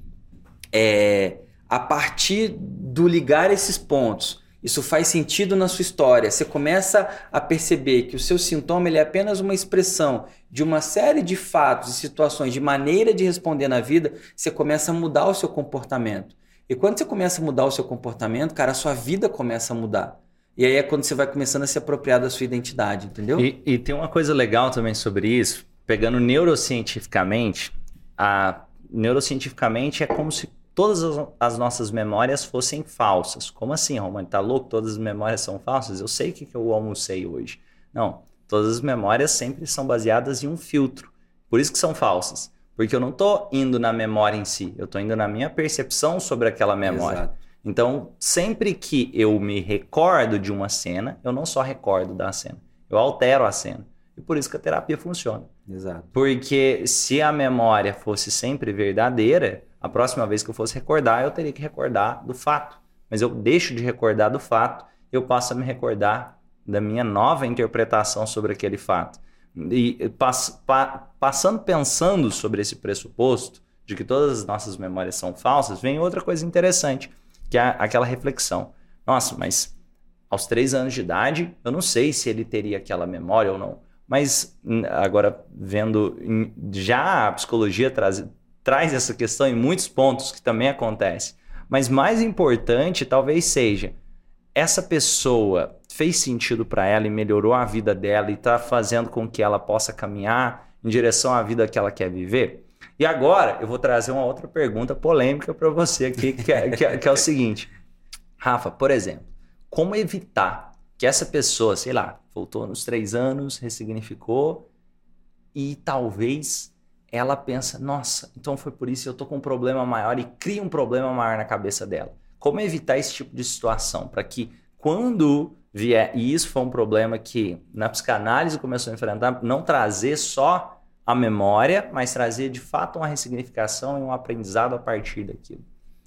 é, a partir do ligar esses pontos, isso faz sentido na sua história, você começa a perceber que o seu sintoma ele é apenas uma expressão de uma série de fatos e situações, de maneira de responder na vida, você começa a mudar o seu comportamento. E quando você começa a mudar o seu comportamento, cara, a sua vida começa a mudar. E aí é quando você vai começando a se apropriar da sua identidade, entendeu? E, e tem uma coisa legal também sobre isso, pegando neurocientificamente, a, neurocientificamente é como se todas as, as nossas memórias fossem falsas. Como assim, Romani? Tá louco? Todas as memórias são falsas? Eu sei o que, que eu almocei hoje. Não, todas as memórias sempre são baseadas em um filtro. Por isso que são falsas. Porque eu não tô indo na memória em si, eu tô indo na minha percepção sobre aquela memória. Exato. Então, sempre que eu me recordo de uma cena, eu não só recordo da cena, eu altero a cena. E por isso que a terapia funciona. Exato. Porque se a memória fosse sempre verdadeira, a próxima vez que eu fosse recordar, eu teria que recordar do fato. Mas eu deixo de recordar do fato, eu passo a me recordar da minha nova interpretação sobre aquele fato. E pass, pa, passando, pensando sobre esse pressuposto de que todas as nossas memórias são falsas, vem outra coisa interessante, que é aquela reflexão. Nossa, mas aos três anos de idade, eu não sei se ele teria aquela memória ou não. Mas agora, vendo já a psicologia traz, traz essa questão em muitos pontos que também acontece. Mas mais importante talvez seja, essa pessoa fez sentido para ela e melhorou a vida dela e está fazendo com que ela possa caminhar em direção à vida que ela quer viver? E agora eu vou trazer uma outra pergunta polêmica para você aqui, que é, que, é, que é o seguinte. Rafa, por exemplo, como evitar que essa pessoa, sei lá, voltou nos três anos, ressignificou e talvez ela pensa, nossa, então foi por isso que eu tô com um problema maior e cria um problema maior na cabeça dela. Como evitar esse tipo de situação para que quando vier, e isso foi um problema que na psicanálise começou a enfrentar, não trazer só a memória, mas trazer de fato uma ressignificação e um aprendizado a partir daquilo.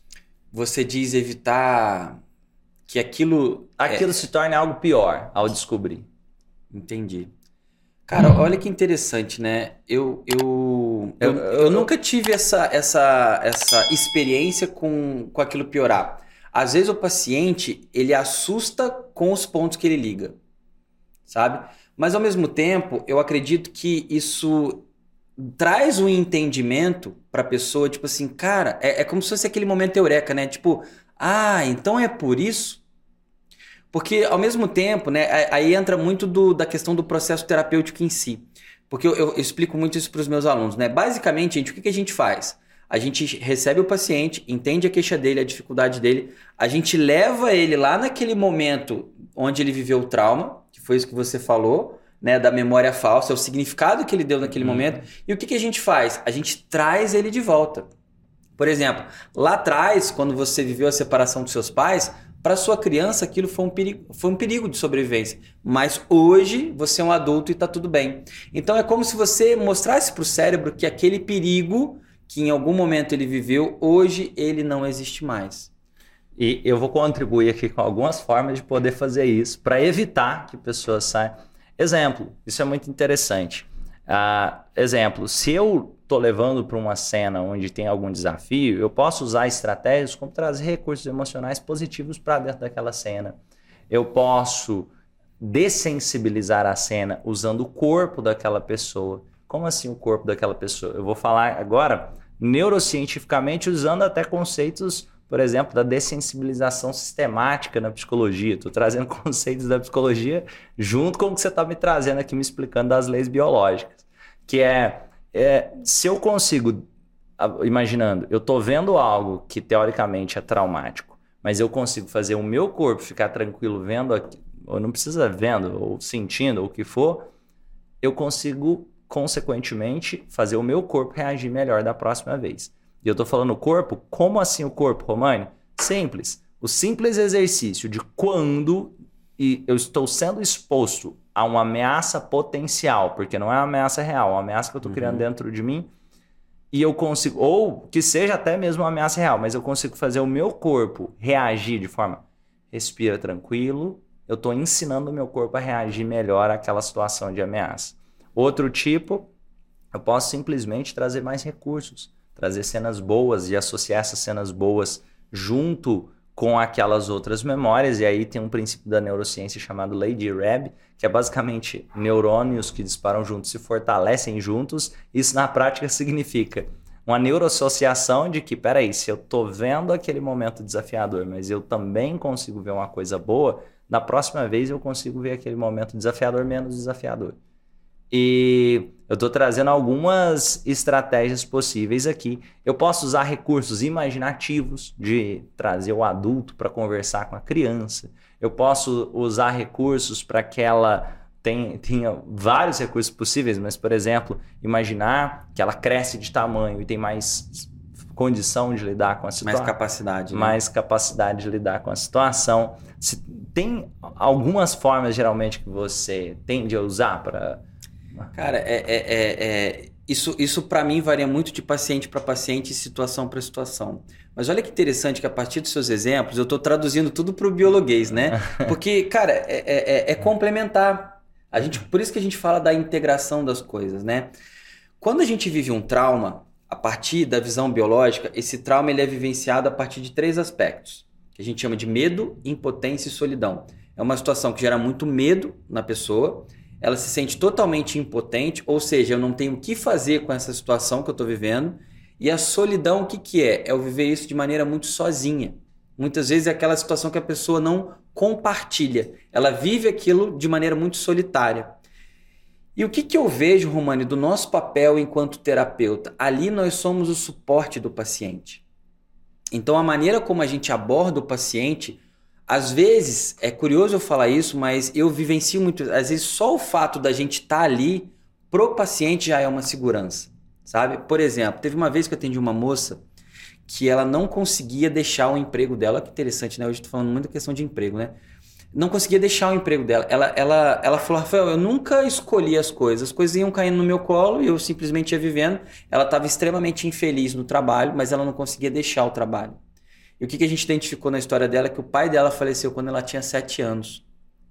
Você diz evitar que aquilo... Aquilo é... se torne algo pior ao descobrir. Entendi. Cara, olha que interessante, né? Eu, eu, eu, eu, eu nunca tive essa, essa, essa experiência com, com aquilo piorar. Às vezes o paciente, ele assusta com os pontos que ele liga, sabe? Mas ao mesmo tempo, eu acredito que isso traz um entendimento pra pessoa, tipo assim, cara, é, é como se fosse aquele momento eureka, né? Tipo, ah, então é por isso? Porque ao mesmo tempo, né, aí entra muito do, da questão do processo terapêutico em si. Porque eu, eu, eu explico muito isso para os meus alunos, né? Basicamente, gente, o que, que a gente faz? A gente recebe o paciente, entende a queixa dele, a dificuldade dele, a gente leva ele lá naquele momento onde ele viveu o trauma, que foi isso que você falou, né, da memória falsa, é o significado que ele deu naquele uhum. momento. E o que, que a gente faz? A gente traz ele de volta. Por exemplo, lá atrás, quando você viveu a separação dos seus pais, para sua criança aquilo foi um, perigo, foi um perigo de sobrevivência. Mas hoje você é um adulto e está tudo bem. Então é como se você mostrasse para o cérebro que aquele perigo que em algum momento ele viveu, hoje ele não existe mais. E eu vou contribuir aqui com algumas formas de poder fazer isso para evitar que pessoas saiam. Exemplo, isso é muito interessante. Uh, exemplo, se eu estou levando para uma cena onde tem algum desafio, eu posso usar estratégias como trazer recursos emocionais positivos para dentro daquela cena. Eu posso dessensibilizar a cena usando o corpo daquela pessoa. Como assim o corpo daquela pessoa? Eu vou falar agora neurocientificamente usando até conceitos, por exemplo, da dessensibilização sistemática na psicologia. Estou trazendo conceitos da psicologia junto com o que você está me trazendo aqui, me explicando das leis biológicas. Que é, é se eu consigo, imaginando, eu estou vendo algo que teoricamente é traumático, mas eu consigo fazer o meu corpo ficar tranquilo vendo, aqui, ou não precisa vendo, ou sentindo, ou o que for, eu consigo, consequentemente, fazer o meu corpo reagir melhor da próxima vez. E eu estou falando o corpo, como assim o corpo, Romani? Simples. O simples exercício de quando eu estou sendo exposto a uma ameaça potencial, porque não é uma ameaça real, é uma ameaça que eu estou uhum. criando dentro de mim, e eu consigo, ou que seja até mesmo uma ameaça real, mas eu consigo fazer o meu corpo reagir de forma, respira tranquilo, eu estou ensinando o meu corpo a reagir melhor àquela situação de ameaça. Outro tipo, eu posso simplesmente trazer mais recursos, trazer cenas boas e associar essas cenas boas junto com aquelas outras memórias. E aí tem um princípio da neurociência chamado Lei de Reb, que é basicamente neurônios que disparam juntos se fortalecem juntos. Isso na prática significa uma neuroassociação de que, peraí, se eu estou vendo aquele momento desafiador, mas eu também consigo ver uma coisa boa, na próxima vez eu consigo ver aquele momento desafiador menos desafiador. E eu estou trazendo algumas estratégias possíveis aqui. Eu posso usar recursos imaginativos de trazer o adulto para conversar com a criança. Eu posso usar recursos para que ela tenha, tenha vários recursos possíveis, mas, por exemplo, imaginar que ela cresce de tamanho e tem mais condição de lidar com a situação. Mais capacidade. Né? Mais capacidade de lidar com a situação. Se tem algumas formas, geralmente, que você tende a usar para... Cara, é, é, é, é, isso, isso para mim varia muito de paciente para paciente e situação para situação. Mas olha que interessante que a partir dos seus exemplos eu estou traduzindo tudo para o biologuês, né? Porque, cara, é, é, é complementar. A gente, por isso que a gente fala da integração das coisas, né? Quando a gente vive um trauma, a partir da visão biológica, esse trauma ele é vivenciado a partir de três aspectos, que a gente chama de medo, impotência e solidão. É uma situação que gera muito medo na pessoa. Ela se sente totalmente impotente, ou seja, eu não tenho o que fazer com essa situação que eu estou vivendo, E a solidão, o que, que é? É o viver isso de maneira muito sozinha. Muitas vezes é aquela situação que a pessoa não compartilha. Ela vive aquilo de maneira muito solitária. E o que, que eu vejo, Romani, do nosso papel enquanto terapeuta? Ali nós somos o suporte do paciente. Então a maneira como a gente aborda o paciente, às vezes, é curioso eu falar isso, mas eu vivencio muito, às vezes só o fato da gente estar ali pro paciente já é uma segurança, sabe? Por exemplo, teve uma vez que eu atendi uma moça que ela não conseguia deixar o emprego dela. Olha que interessante, né? Hoje eu tô falando muito da questão de emprego, né? Não conseguia deixar o emprego dela. Ela, ela, ela falou, Rafael, eu nunca escolhi as coisas. As coisas iam caindo no meu colo e eu simplesmente ia vivendo. Ela estava extremamente infeliz no trabalho, mas ela não conseguia deixar o trabalho. E o que, que a gente identificou na história dela é que o pai dela faleceu quando ela tinha sete anos.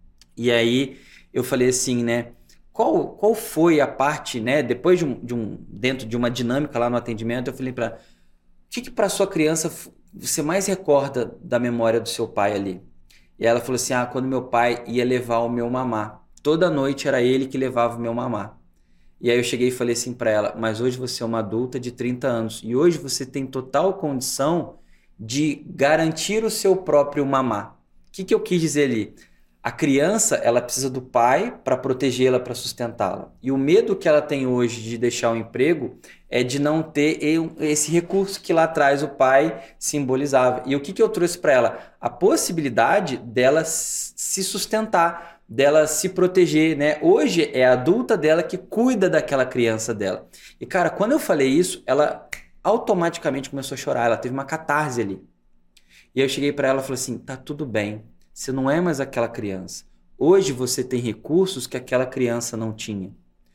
E aí eu falei assim, né? Qual, qual foi a parte, né? Depois de um, de um... Dentro de uma dinâmica lá no atendimento, eu falei para ela, o que, que para sua criança você mais recorda da memória do seu pai ali? E ela falou assim, ah, quando meu pai ia levar o meu mamá. Toda noite era ele que levava o meu mamá. E aí eu cheguei e falei assim para ela, mas hoje você é uma adulta de trinta anos. E hoje você tem total condição de garantir o seu próprio mamá. O que, que eu quis dizer ali? A criança, ela precisa do pai para protegê-la, para sustentá-la. E o medo que ela tem hoje de deixar o emprego é de não ter esse recurso que lá atrás o pai simbolizava. E o que, que eu trouxe para ela? A possibilidade dela se sustentar, dela se proteger, né? Hoje é a adulta dela que cuida daquela criança dela. E cara, quando eu falei isso, ela automaticamente começou a chorar. Ela teve uma catarse ali. E aí eu cheguei para ela e falei assim, tá tudo bem. Você não é mais aquela criança. Hoje você tem recursos que aquela criança não tinha.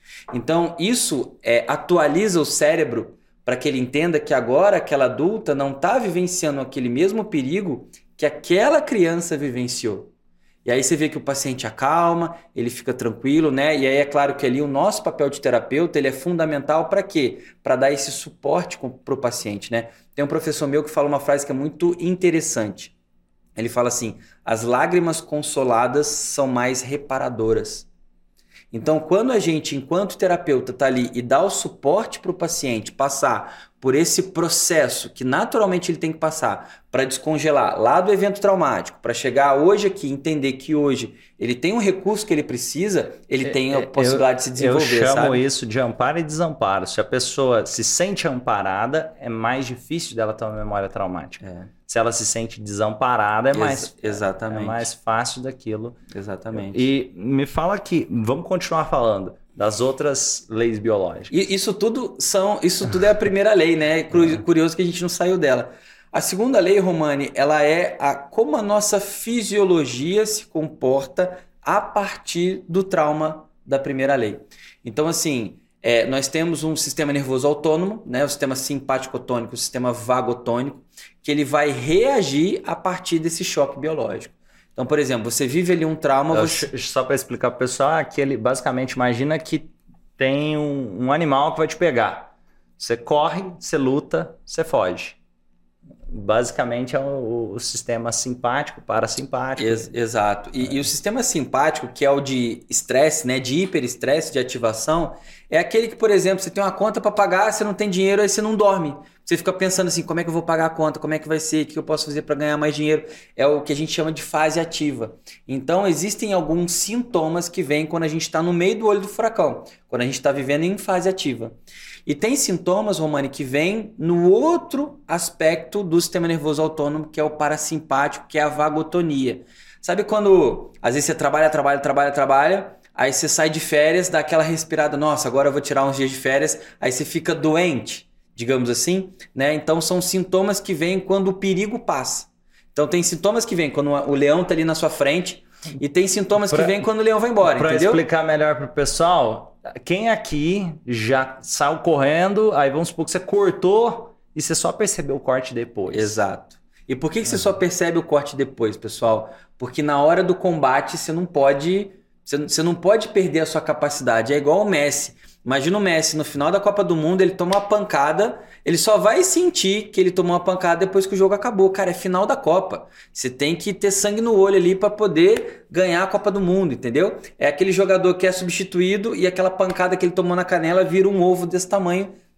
Então isso é, atualiza o cérebro para que ele entenda que agora aquela adulta não está vivenciando aquele mesmo perigo que aquela criança vivenciou. E aí você vê que o paciente acalma, ele fica tranquilo, né? E aí é claro que ali o nosso papel de terapeuta ele é fundamental para quê? Para dar esse suporte para o paciente, né? Tem um professor meu que fala uma frase que é muito interessante. Ele fala assim, as lágrimas consoladas são mais reparadoras. Então, quando a gente, enquanto terapeuta, está ali e dá o suporte para o paciente passar por esse processo que naturalmente ele tem que passar para descongelar lá do evento traumático, para chegar hoje aqui, entender que hoje ele tem um recurso que ele precisa, ele é, tem a possibilidade eu, de se desenvolver, Eu chamo sabe? isso de amparo e desamparo. Se a pessoa se sente amparada, é mais difícil dela ter uma memória traumática. É. Se ela se sente desamparada, é mais, Ex exatamente. é mais fácil daquilo. Exatamente. E me fala aqui, vamos continuar falando das outras leis biológicas. E isso tudo são, isso tudo é a primeira lei, né? Curioso que a gente não saiu dela. A segunda lei, Romani, ela é a como a nossa fisiologia se comporta a partir do trauma da primeira lei. Então, assim, é, nós temos um sistema nervoso autônomo, né? O sistema simpático-tônico, o sistema vagotônico, que ele vai reagir a partir desse choque biológico. Então, por exemplo, você vive ali um trauma... Você... Só para explicar para o pessoal, aquele, basicamente, imagina que tem um, um animal que vai te pegar. Você corre, você luta, você foge. Basicamente é o, o sistema simpático, parasimpático. Ex exato. E, é. e o sistema simpático, que é o de estresse, né, de hiperestresse, de ativação, é aquele que, por exemplo, você tem uma conta para pagar, você não tem dinheiro, aí você não dorme. Você fica pensando assim, como é que eu vou pagar a conta? Como é que vai ser? O que eu posso fazer para ganhar mais dinheiro? É o que a gente chama de fase ativa. Então, existem alguns sintomas que vêm quando a gente está no meio do olho do furacão, quando a gente está vivendo em fase ativa. E tem sintomas, Romani, que vêm no outro aspecto do sistema nervoso autônomo, que é o parasimpático, que é a vagotonia. Sabe quando, às vezes, você trabalha, trabalha, trabalha, trabalha, aí você sai de férias, dá aquela respirada, nossa, agora eu vou tirar uns dias de férias, aí você fica doente, digamos assim, né? Então, são sintomas que vêm quando o perigo passa. Então, tem sintomas que vêm quando o leão está ali na sua frente, e tem sintomas pra, que vêm quando o leão vai embora, pra entendeu? Para explicar melhor para o pessoal, quem aqui já saiu correndo, aí vamos supor que você cortou e você só percebeu o corte depois. Exato. E por que, que você só percebe o corte depois, pessoal? Porque na hora do combate você não pode, você não pode perder a sua capacidade. É igual o Messi. Imagina o Messi no final da Copa do Mundo, ele toma uma pancada, ele só vai sentir que ele tomou uma pancada depois que o jogo acabou. Cara, é final da Copa. Você tem que ter sangue no olho ali para poder ganhar a Copa do Mundo, entendeu? É aquele jogador que é substituído e aquela pancada que ele tomou na canela vira um ovo desse tamanho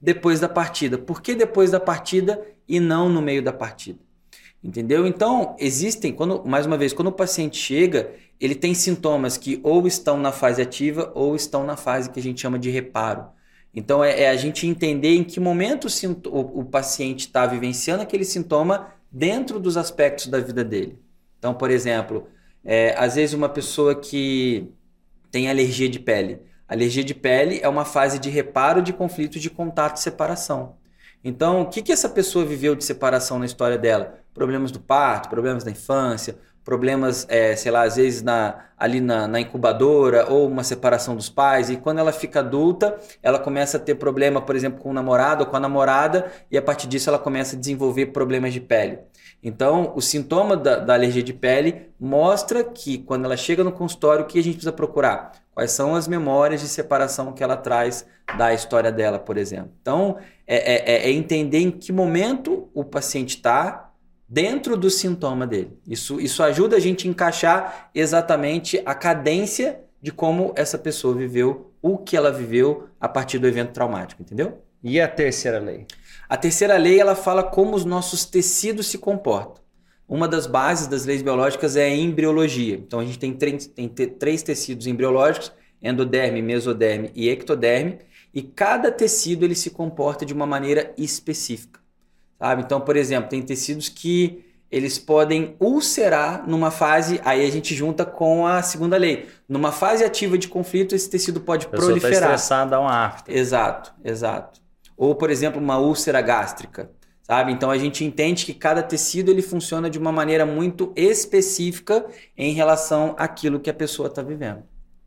depois da partida. Por que depois da partida e não no meio da partida? Entendeu? Então, existem, quando, mais uma vez, quando o paciente chega, ele tem sintomas que ou estão na fase ativa ou estão na fase que a gente chama de reparo. Então, é, é a gente entender em que momento o, o, o paciente está vivenciando aquele sintoma dentro dos aspectos da vida dele. Então, por exemplo, é, às vezes uma pessoa que tem alergia de pele. Alergia de pele é uma fase de reparo de conflitos de contato e separação. Então, o que, que essa pessoa viveu de separação na história dela? Problemas do parto, problemas da infância, problemas, é, sei lá, às vezes na, ali na, na incubadora ou uma separação dos pais. E quando ela fica adulta, ela começa a ter problema, por exemplo, com o namorado ou com a namorada e a partir disso ela começa a desenvolver problemas de pele. Então, o sintoma da, da alergia de pele mostra que quando ela chega no consultório, o que a gente precisa procurar? Quais são as memórias de separação que ela traz da história dela, por exemplo. Então, é, é, é entender em que momento o paciente está dentro do sintoma dele. Isso, isso ajuda a gente a encaixar exatamente a cadência de como essa pessoa viveu, o que ela viveu a partir do evento traumático, entendeu? E a terceira lei? A terceira lei, ela fala como os nossos tecidos se comportam. Uma das bases das leis biológicas é a embriologia. Então, a gente tem três, tem três tecidos embriológicos, endoderme, mesoderme e ectoderme, e cada tecido ele se comporta de uma maneira específica. Sabe? Então, por exemplo, tem tecidos que eles podem ulcerar numa fase, aí a gente junta com a segunda lei. Numa fase ativa de conflito, esse tecido pode proliferar. A pessoa está estressada, dá um afta. Exato, exato. Ou, por exemplo, uma úlcera gástrica. Sabe? Então, a gente entende que cada tecido ele funciona de uma maneira muito específica em relação àquilo que a pessoa está vivendo.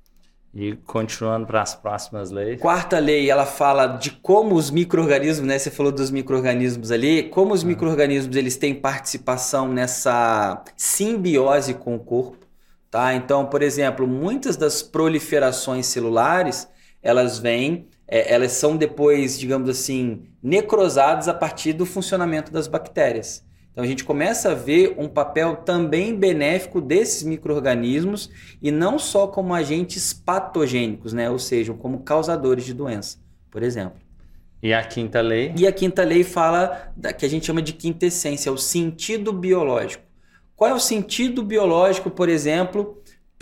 E continuando para as próximas leis. Quarta lei, ela fala de como os micro-organismos, né? Você falou dos micro-organismos ali, como os uhum. micro-organismos eles têm participação nessa simbiose com o corpo, tá? Então, por exemplo, muitas das proliferações celulares, elas vêm, é, elas são depois, digamos assim, necrosadas a partir do funcionamento das bactérias. Então, a gente começa a ver um papel também benéfico desses micro-organismos e não só como agentes patogênicos, né? Ou seja, como causadores de doença, por exemplo. E a quinta lei? E a quinta lei fala da que a gente chama de quinta essência, o sentido biológico. Qual é o sentido biológico, por exemplo,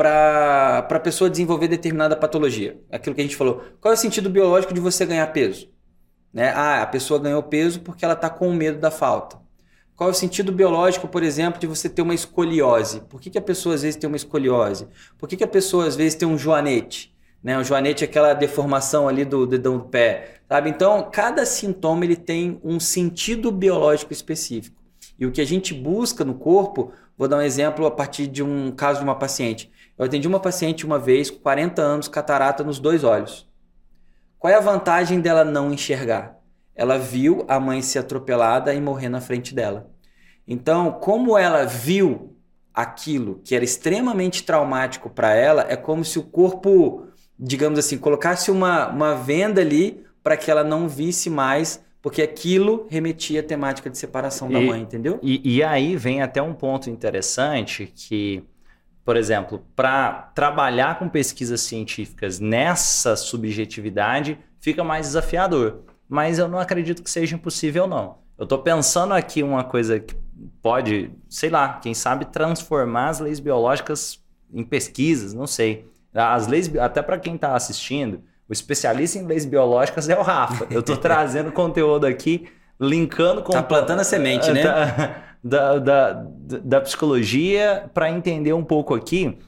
para a pessoa desenvolver determinada patologia? Aquilo que a gente falou. Qual é o sentido biológico de você ganhar peso? Né? Ah, a pessoa ganhou peso porque ela está com medo da falta. Qual é o sentido biológico, por exemplo, de você ter uma escoliose? Por que, que a pessoa às vezes tem uma escoliose? Por que, que a pessoa às vezes tem um joanete? Né? O joanete é aquela deformação ali do dedão do pé. Sabe? Então, cada sintoma ele tem um sentido biológico específico. E o que a gente busca no corpo, vou dar um exemplo a partir de um caso de uma paciente. Eu atendi uma paciente uma vez com quarenta anos, catarata nos dois olhos. Qual é a vantagem dela não enxergar? Ela viu a mãe ser atropelada e morrer na frente dela. Então, como ela viu aquilo que era extremamente traumático para ela, é como se o corpo, digamos assim, colocasse uma, uma venda ali para que ela não visse mais, porque aquilo remetia à temática de separação da e, mãe, entendeu? E, e aí vem até um ponto interessante que, por exemplo, para trabalhar com pesquisas científicas nessa subjetividade, fica mais desafiador. Mas eu não acredito que seja impossível, não. Eu estou pensando aqui uma coisa que pode, sei lá, quem sabe transformar as leis biológicas em pesquisas, não sei. As leis, até para quem está assistindo, o especialista em leis biológicas é o Rafa. Eu estou trazendo conteúdo aqui, linkando com... Tá plantando a semente, né? Da, da, da, da psicologia para entender um pouco aqui.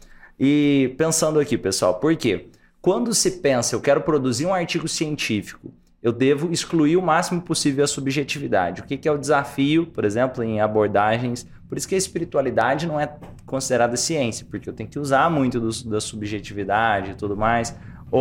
E pensando aqui, pessoal, por quê? Quando se pensa, eu quero produzir um artigo científico, eu devo excluir o máximo possível a subjetividade. O que, que é o desafio, por exemplo, em abordagens? Por isso que a espiritualidade não é considerada ciência, porque eu tenho que usar muito do, da subjetividade e tudo mais.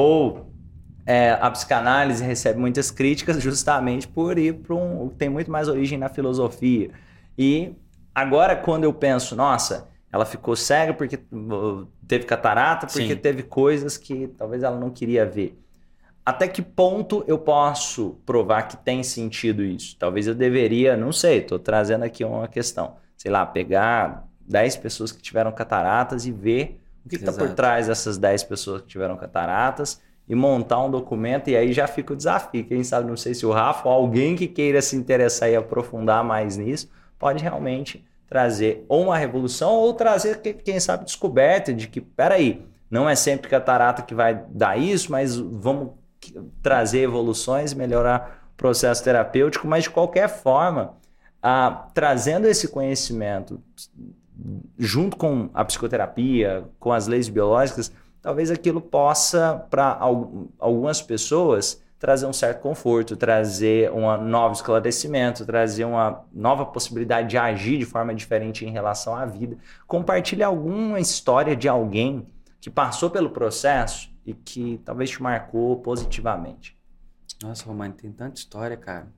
Ou é, a psicanálise recebe muitas críticas justamente por ir para um... tem muito mais origem na filosofia. E agora, quando eu penso, nossa, ela ficou cega porque teve catarata, porque Sim. teve coisas que talvez ela não queria ver. Até que ponto eu posso provar que tem sentido isso? Talvez eu deveria, não sei, estou trazendo aqui uma questão. Sei lá, pegar dez pessoas que tiveram cataratas e ver o que está por trás dessas dez pessoas que tiveram cataratas e montar um documento, e aí já fica o desafio. Quem sabe, não sei se o Rafa ou alguém que queira se interessar e aprofundar mais nisso, pode realmente trazer ou uma revolução ou trazer, quem sabe, descoberta de que, peraí, não é sempre catarata que vai dar isso, mas vamos trazer evoluções, melhorar o processo terapêutico, mas de qualquer forma, ah, trazendo esse conhecimento junto com a psicoterapia, com as leis biológicas, talvez aquilo possa, para algumas pessoas, trazer um certo conforto, trazer um novo esclarecimento, trazer uma nova possibilidade de agir de forma diferente em relação à vida. Compartilhe alguma história de alguém que passou pelo processo e que talvez te marcou positivamente. Nossa, Romano, tem tanta história, cara.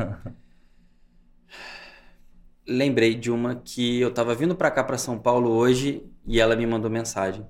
Lembrei de uma que eu tava vindo para cá, para São Paulo hoje, e ela me mandou mensagem.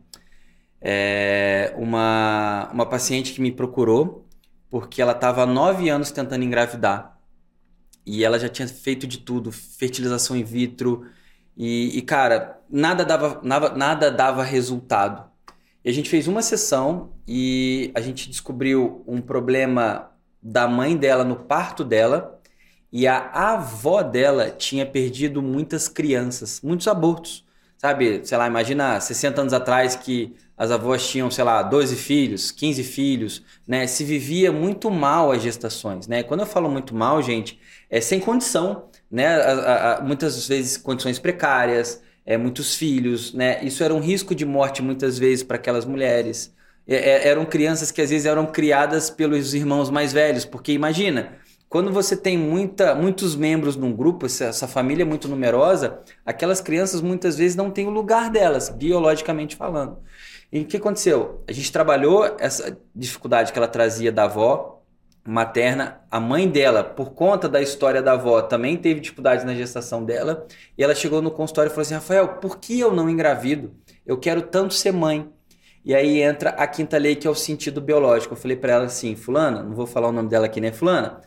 É uma, uma paciente que me procurou porque ela estava há nove anos tentando engravidar. E ela já tinha feito de tudo, fertilização in vitro. E, e cara, nada dava, nada, nada dava resultado. E a gente fez uma sessão e a gente descobriu um problema da mãe dela no parto dela. E a avó dela tinha perdido muitas crianças, muitos abortos. Sabe, sei lá, imagina sessenta anos atrás que as avós tinham, sei lá, doze filhos, quinze filhos, né? Se vivia muito mal as gestações, né? Quando eu falo muito mal, gente, é sem condição, né? A, a, a, muitas vezes condições precárias, é, muitos filhos, né? Isso era um risco de morte muitas vezes para aquelas mulheres. É, é, eram crianças que às vezes eram criadas pelos irmãos mais velhos, porque imagina... Quando você tem muita, muitos membros num grupo, essa, essa família é muito numerosa, aquelas crianças muitas vezes não têm o lugar delas, biologicamente falando. E o que aconteceu? A gente trabalhou essa dificuldade que ela trazia da avó materna. A mãe dela, por conta da história da avó, também teve dificuldade na gestação dela. E ela chegou no consultório e falou assim, Rafael, por que eu não engravido? Eu quero tanto ser mãe. E aí entra a quinta lei, que é o sentido biológico. Eu falei para ela assim, fulana, não vou falar o nome dela aqui, né, fulana?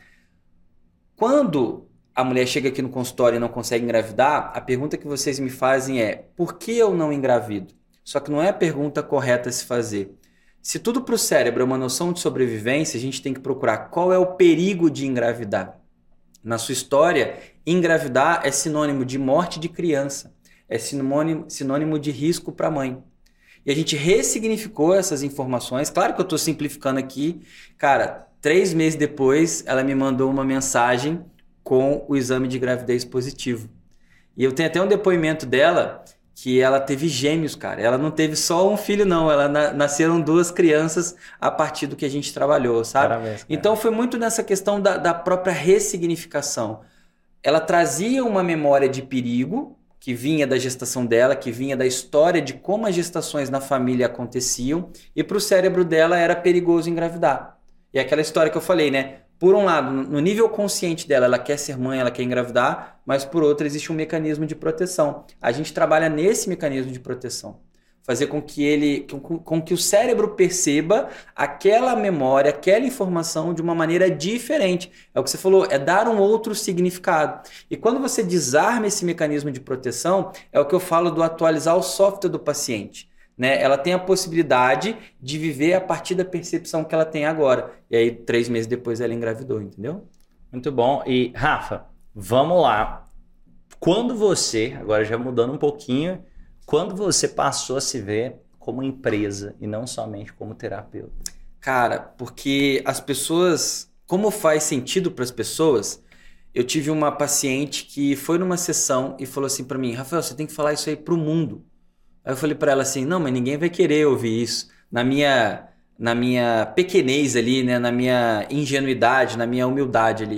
Quando a mulher chega aqui no consultório e não consegue engravidar, a pergunta que vocês me fazem é, por que eu não engravido? Só que não é a pergunta correta a se fazer. Se tudo para o cérebro é uma noção de sobrevivência, a gente tem que procurar qual é o perigo de engravidar. Na sua história, engravidar é sinônimo de morte de criança, é sinônimo, sinônimo de risco para a mãe. E a gente ressignificou essas informações. Claro que eu estou simplificando aqui. Cara, três meses depois, ela me mandou uma mensagem com o exame de gravidez positivo. E eu tenho até um depoimento dela que ela teve gêmeos, cara. Ela não teve só um filho, não. Ela na, nasceram duas crianças a partir do que a gente trabalhou, sabe? Parabéns, cara. Então foi muito nessa questão da, da própria ressignificação. Ela trazia uma memória de perigo que vinha da gestação dela, que vinha da história de como as gestações na família aconteciam, e para o cérebro dela era perigoso engravidar. E aquela história que eu falei, né? Por um lado, no nível consciente dela, ela quer ser mãe, ela quer engravidar, mas por outro, existe um mecanismo de proteção. A gente trabalha nesse mecanismo de proteção. Fazer com que ele, com, com que o cérebro perceba aquela memória, aquela informação de uma maneira diferente. É o que você falou, é dar um outro significado. E quando você desarma esse mecanismo de proteção, é o que eu falo do atualizar o software do paciente. Né? Ela tem a possibilidade de viver a partir da percepção que ela tem agora. E aí, três meses depois, ela engravidou, entendeu? Muito bom. E, Rafa, vamos lá. Quando você, agora já mudando um pouquinho, quando você passou a se ver como empresa e não somente como terapeuta? Cara, porque as pessoas... Como faz sentido para as pessoas... Eu tive uma paciente que foi numa sessão e falou assim para mim, Rafael, você tem que falar isso aí pro mundo. Aí eu falei para ela assim, não, mas ninguém vai querer ouvir isso. Na minha, na minha pequenez ali, né? Na minha ingenuidade, na minha humildade ali.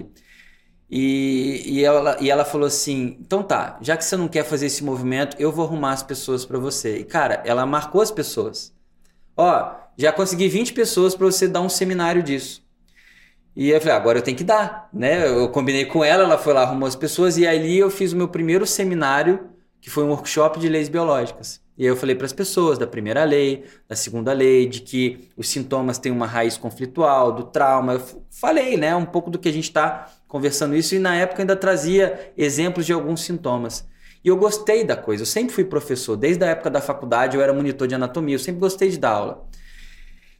E, e, ela, e ela falou assim, então tá, já que você não quer fazer esse movimento, eu vou arrumar as pessoas para você. E cara, ela marcou as pessoas. Ó, já consegui vinte pessoas para você dar um seminário disso. E eu falei, agora eu tenho que dar, né? Eu combinei com ela, ela foi lá, arrumou as pessoas, e ali eu fiz o meu primeiro seminário, que foi um workshop de leis biológicas. E aí eu falei para as pessoas da primeira lei, da segunda lei, de que os sintomas têm uma raiz conflitual, do trauma. Eu falei, né, um pouco do que a gente está conversando isso, e na época ainda trazia exemplos de alguns sintomas. E eu gostei da coisa, eu sempre fui professor, desde a época da faculdade eu era monitor de anatomia, eu sempre gostei de dar aula.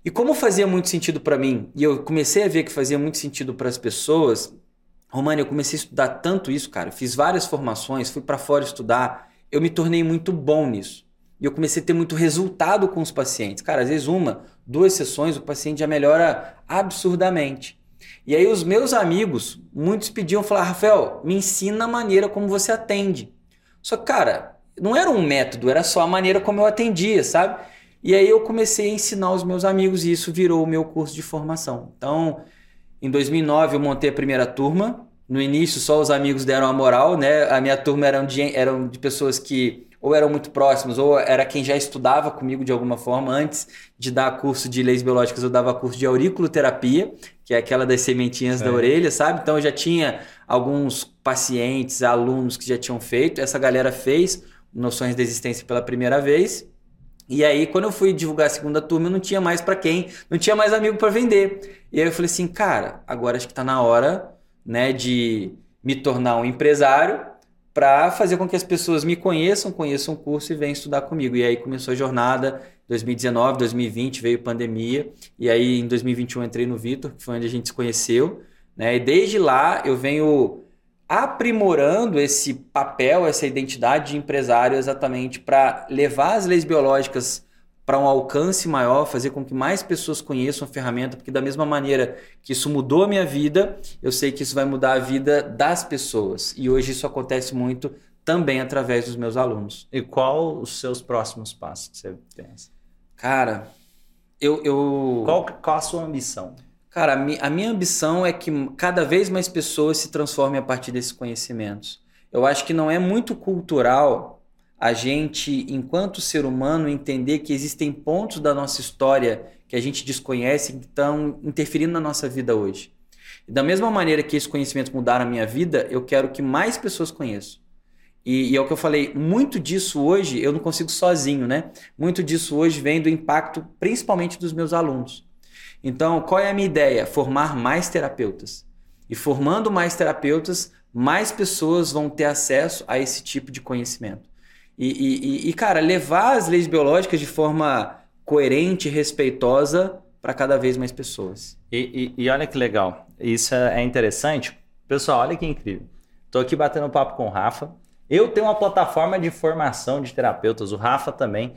E como fazia muito sentido para mim, e eu comecei a ver que fazia muito sentido para as pessoas, Romani, eu comecei a estudar tanto isso, cara. Fiz várias formações, fui para fora estudar. Eu me tornei muito bom nisso. E eu comecei a ter muito resultado com os pacientes. Cara, às vezes uma, duas sessões, o paciente já melhora absurdamente. E aí os meus amigos, muitos pediam, falaram, Rafael, me ensina a maneira como você atende. Só que, cara, não era um método, era só a maneira como eu atendia, sabe? E aí eu comecei a ensinar os meus amigos e isso virou o meu curso de formação. Então, em dois mil e nove eu montei a primeira turma. No início só os amigos deram a moral, né? A minha turma eram de, eram de pessoas que ou eram muito próximos ou era quem já estudava comigo de alguma forma. Antes de dar curso de leis biológicas eu dava curso de auriculoterapia, que é aquela das sementinhas é. da orelha, sabe? Então eu já tinha alguns pacientes, alunos que já tinham feito. Essa galera fez Noções da Existência pela primeira vez. E aí, quando eu fui divulgar a segunda turma, eu não tinha mais para quem, não tinha mais amigo para vender. E aí eu falei assim, cara, agora acho que tá na hora, né, de me tornar um empresário para fazer com que as pessoas me conheçam, conheçam o curso e venham estudar comigo. E aí começou a jornada, dois mil e dezenove, dois mil e vinte, veio pandemia. E aí, em dois mil e vinte e um, entrei no Vitor, que foi onde a gente se conheceu, né? E desde lá, eu venho aprimorando esse papel, essa identidade de empresário exatamente para levar as leis biológicas para um alcance maior, fazer com que mais pessoas conheçam a ferramenta, porque da mesma maneira que isso mudou a minha vida, eu sei que isso vai mudar a vida das pessoas. E hoje isso acontece muito também através dos meus alunos. E qual os seus próximos passos que você pensa? Cara, eu... eu... Qual, qual a sua ambição? Cara, a minha, a minha ambição é que cada vez mais pessoas se transformem a partir desses conhecimentos. Eu acho que não é muito cultural a gente, enquanto ser humano, entender que existem pontos da nossa história que a gente desconhece que estão interferindo na nossa vida hoje. E da mesma maneira que esses conhecimentos mudaram a minha vida, eu quero que mais pessoas conheçam. E, e é o que eu falei, muito disso hoje eu não consigo sozinho, né? Muito disso hoje vem do impacto principalmente dos meus alunos. Então, qual é a minha ideia? Formar mais terapeutas. E formando mais terapeutas, mais pessoas vão ter acesso a esse tipo de conhecimento. E, e, e cara, levar as leis biológicas de forma coerente e respeitosa para cada vez mais pessoas. E, e, e olha que legal, isso é interessante. Pessoal, olha que incrível. Estou aqui batendo papo com o Rafa. Eu tenho uma plataforma de formação de terapeutas, o Rafa também.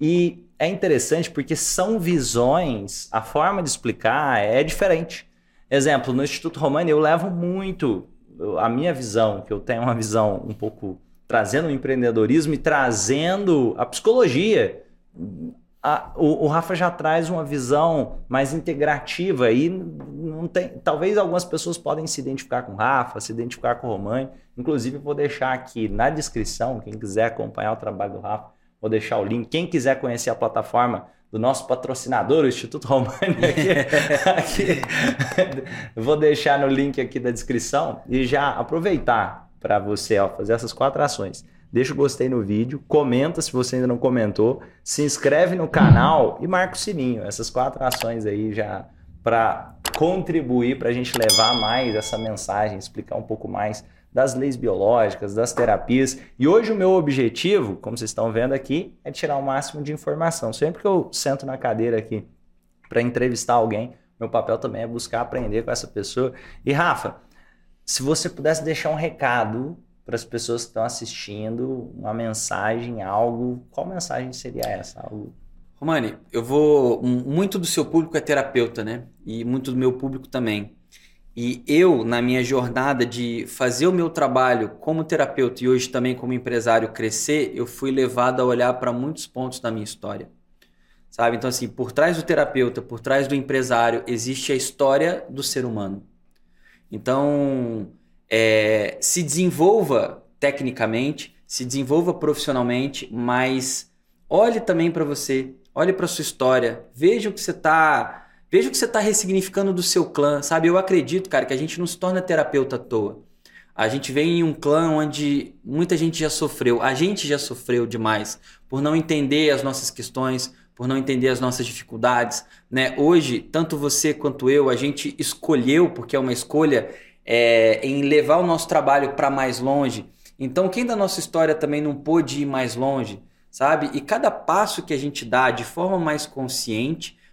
E é interessante porque são visões, a forma de explicar é diferente. Exemplo, no Instituto Romani eu levo muito a minha visão, que eu tenho uma visão um pouco trazendo o empreendedorismo e trazendo a psicologia. A, o, o Rafa já traz uma visão mais integrativa e não tem, talvez algumas pessoas podem se identificar com o Rafa, se identificar com o Romani. Inclusive eu vou deixar aqui na descrição, quem quiser acompanhar o trabalho do Rafa, vou deixar o link. Quem quiser conhecer a plataforma do nosso patrocinador, o Instituto Romani, aqui, aqui, vou deixar no link aqui da descrição e já aproveitar para você ó, fazer essas quatro ações. Deixa o gostei no vídeo, comenta se você ainda não comentou, se inscreve no canal e marca o sininho. Essas quatro ações aí já para contribuir para a gente levar mais essa mensagem, explicar um pouco mais das leis biológicas, das terapias. E hoje o meu objetivo, como vocês estão vendo aqui, é tirar o máximo de informação. Sempre que eu sento na cadeira aqui para entrevistar alguém, meu papel também é buscar aprender com essa pessoa. E Rafa, se você pudesse deixar um recado para as pessoas que estão assistindo, uma mensagem, algo, qual mensagem seria essa? Algo... Romani, eu vou... Muito do seu público é terapeuta, né? E muito do meu público também. E eu, na minha jornada de fazer o meu trabalho como terapeuta e hoje também como empresário crescer, eu fui levado a olhar para muitos pontos da minha história. Sabe? Então, assim, por trás do terapeuta, por trás do empresário, existe a história do ser humano. Então, é, se desenvolva tecnicamente, se desenvolva profissionalmente, mas olhe também para você, olhe para sua história, veja o que você está... Veja o que você está ressignificando do seu clã, sabe? Eu acredito, cara, que a gente não se torna terapeuta à toa. A gente vem em um clã onde muita gente já sofreu. A gente já sofreu demais por não entender as nossas questões, por não entender as nossas dificuldades, né? Hoje, tanto você quanto eu, a gente escolheu, porque é uma escolha, é, em levar o nosso trabalho para mais longe. Então, quem da nossa história também não pôde ir mais longe, sabe? E cada passo que a gente dá de forma mais consciente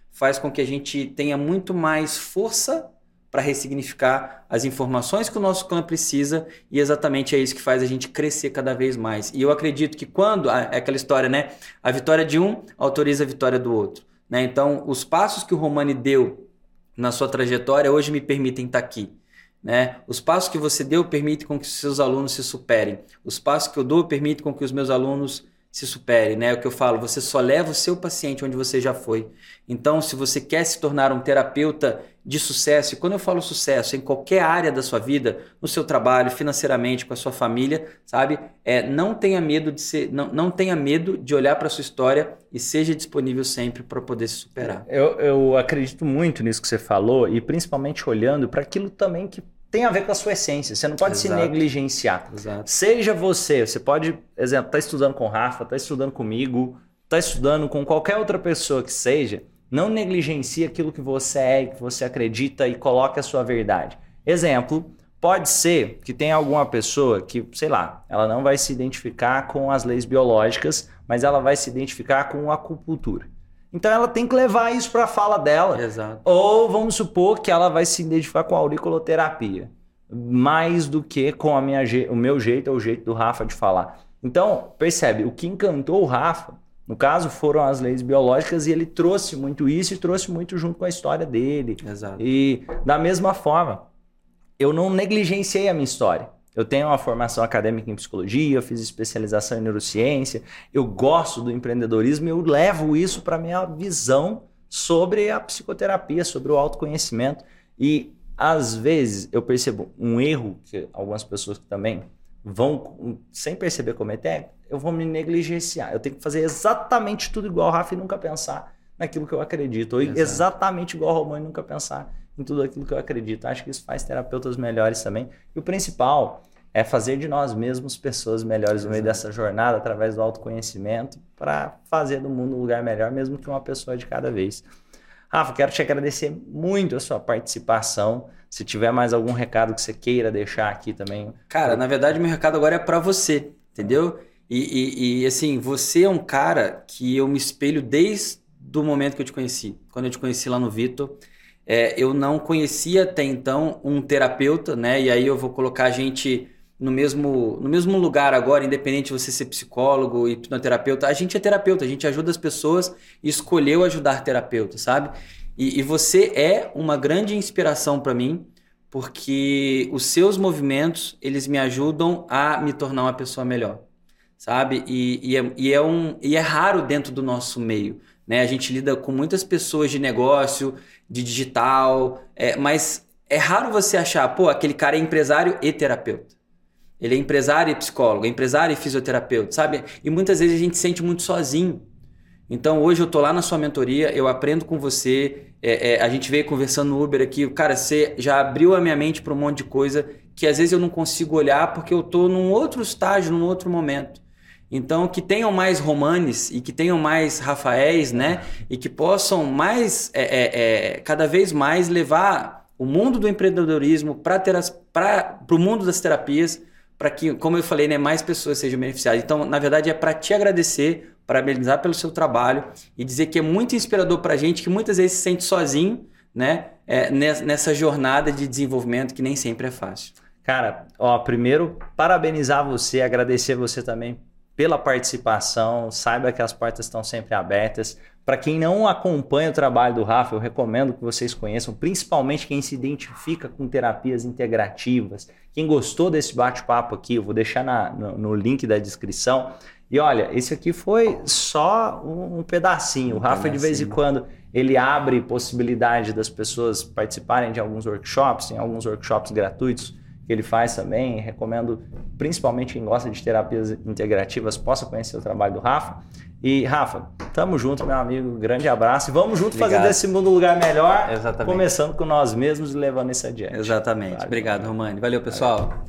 faz com que a gente tenha muito mais força para ressignificar as informações que o nosso clã precisa, e exatamente é isso que faz a gente crescer cada vez mais. E eu acredito que quando, é aquela história, né? A vitória de um autoriza a vitória do outro, né? Então, os passos que o Romani deu na sua trajetória hoje me permitem estar aqui, né? Os passos que você deu permitem com que os seus alunos se superem. Os passos que eu dou permitem com que os meus alunos se supere, né? É o que eu falo, você só leva o seu paciente onde você já foi. Então, se você quer se tornar um terapeuta de sucesso, e quando eu falo sucesso, em qualquer área da sua vida, no seu trabalho, financeiramente, com a sua família, sabe? É, não tenha medo de ser, não, não tenha medo de olhar para a sua história e seja disponível sempre para poder se superar. Eu, eu acredito muito nisso que você falou, e principalmente olhando para aquilo também que tem a ver com a sua essência. Você não pode Exato. se negligenciar. Exato. Seja você, você pode, exemplo, tá estudando com o Rafa, tá estudando comigo, tá estudando com qualquer outra pessoa que seja, não negligencie aquilo que você é, que você acredita e coloque a sua verdade. Exemplo, pode ser que tenha alguma pessoa que, sei lá, ela não vai se identificar com as leis biológicas, mas ela vai se identificar com a acupuntura. Então ela tem que levar isso para a fala dela. Exato. Ou vamos supor que ela vai se identificar com a auriculoterapia, mais do que com a minha, o meu jeito ou o jeito do Rafa de falar. Então, percebe, o que encantou o Rafa, no caso, foram as leis biológicas, e ele trouxe muito isso e trouxe muito junto com a história dele. Exato. E da mesma forma, eu não negligenciei a minha história. Eu tenho uma formação acadêmica em psicologia, eu fiz especialização em neurociência, eu gosto do empreendedorismo e eu levo isso para a minha visão sobre a psicoterapia, sobre o autoconhecimento. E às vezes eu percebo um erro que algumas pessoas também vão, sem perceber cometer, eu vou me negligenciar. Eu tenho que fazer exatamente tudo igual o Rafa e nunca pensar naquilo que eu acredito. Ou Exato. exatamente igual o Romani e nunca pensar em tudo aquilo que eu acredito. Acho que isso faz terapeutas melhores também. E o principal é fazer de nós mesmos pessoas melhores no meio dessa jornada, através do autoconhecimento, para fazer do mundo um lugar melhor, mesmo que uma pessoa de cada vez. Rafa, quero te agradecer muito a sua participação. Se tiver mais algum recado que você queira deixar aqui também. Cara, na verdade, meu recado agora é para você, entendeu? E, e, e assim, você é um cara que eu me espelho desde o momento que eu te conheci. Quando eu te conheci lá no Vitor, é, eu não conhecia até então um terapeuta, né? E aí eu vou colocar a gente no mesmo, no mesmo lugar agora, independente de você ser psicólogo e hipnoterapeuta. A gente é terapeuta, a gente ajuda as pessoas e escolheu ajudar terapeuta, sabe? E, e você é uma grande inspiração para mim, porque os seus movimentos, eles me ajudam a me tornar uma pessoa melhor, sabe? E, e, é, e, é, um, e é raro dentro do nosso meio, né? A gente lida com muitas pessoas de negócio, de digital, é, mas é raro você achar, pô, aquele cara é empresário e terapeuta. Ele é empresário e psicólogo, é empresário e fisioterapeuta, sabe? E muitas vezes a gente se sente muito sozinho. Então hoje eu tô lá na sua mentoria, eu aprendo com você, é, é, a gente veio conversando no Uber aqui, cara, você já abriu a minha mente para um monte de coisa que às vezes eu não consigo olhar porque eu tô num outro estágio, num outro momento. Então que tenham mais Romanes e que tenham mais Rafaéis, né? E que possam mais, é, é, é, cada vez mais levar o mundo do empreendedorismo para o mundo das terapias, para que, como eu falei, né, mais pessoas sejam beneficiadas. Então, na verdade, é para te agradecer, parabenizar pelo seu trabalho e dizer que é muito inspirador para a gente, que muitas vezes se sente sozinho, né, é, nessa jornada de desenvolvimento que nem sempre é fácil. Cara, ó, primeiro, parabenizar você, agradecer você também pela participação. Saiba que as portas estão sempre abertas. Para quem não acompanha o trabalho do Rafa, eu recomendo que vocês conheçam, principalmente quem se identifica com terapias integrativas. Quem gostou desse bate-papo aqui, eu vou deixar na, no, no link da descrição. E olha, esse aqui foi só um, um pedacinho. O Rafa, de vez em quando, ele abre possibilidade das pessoas participarem de alguns workshops, tem alguns workshops gratuitos que ele faz também. Recomendo, principalmente quem gosta de terapias integrativas, possa conhecer o trabalho do Rafa. E, Rafa, tamo junto, meu amigo. Grande abraço. E vamos junto Obrigado. fazer desse mundo um lugar melhor. Exatamente. Começando com nós mesmos e levando isso adiante. Exatamente. Valeu. Obrigado, Romani. Valeu, pessoal. Valeu.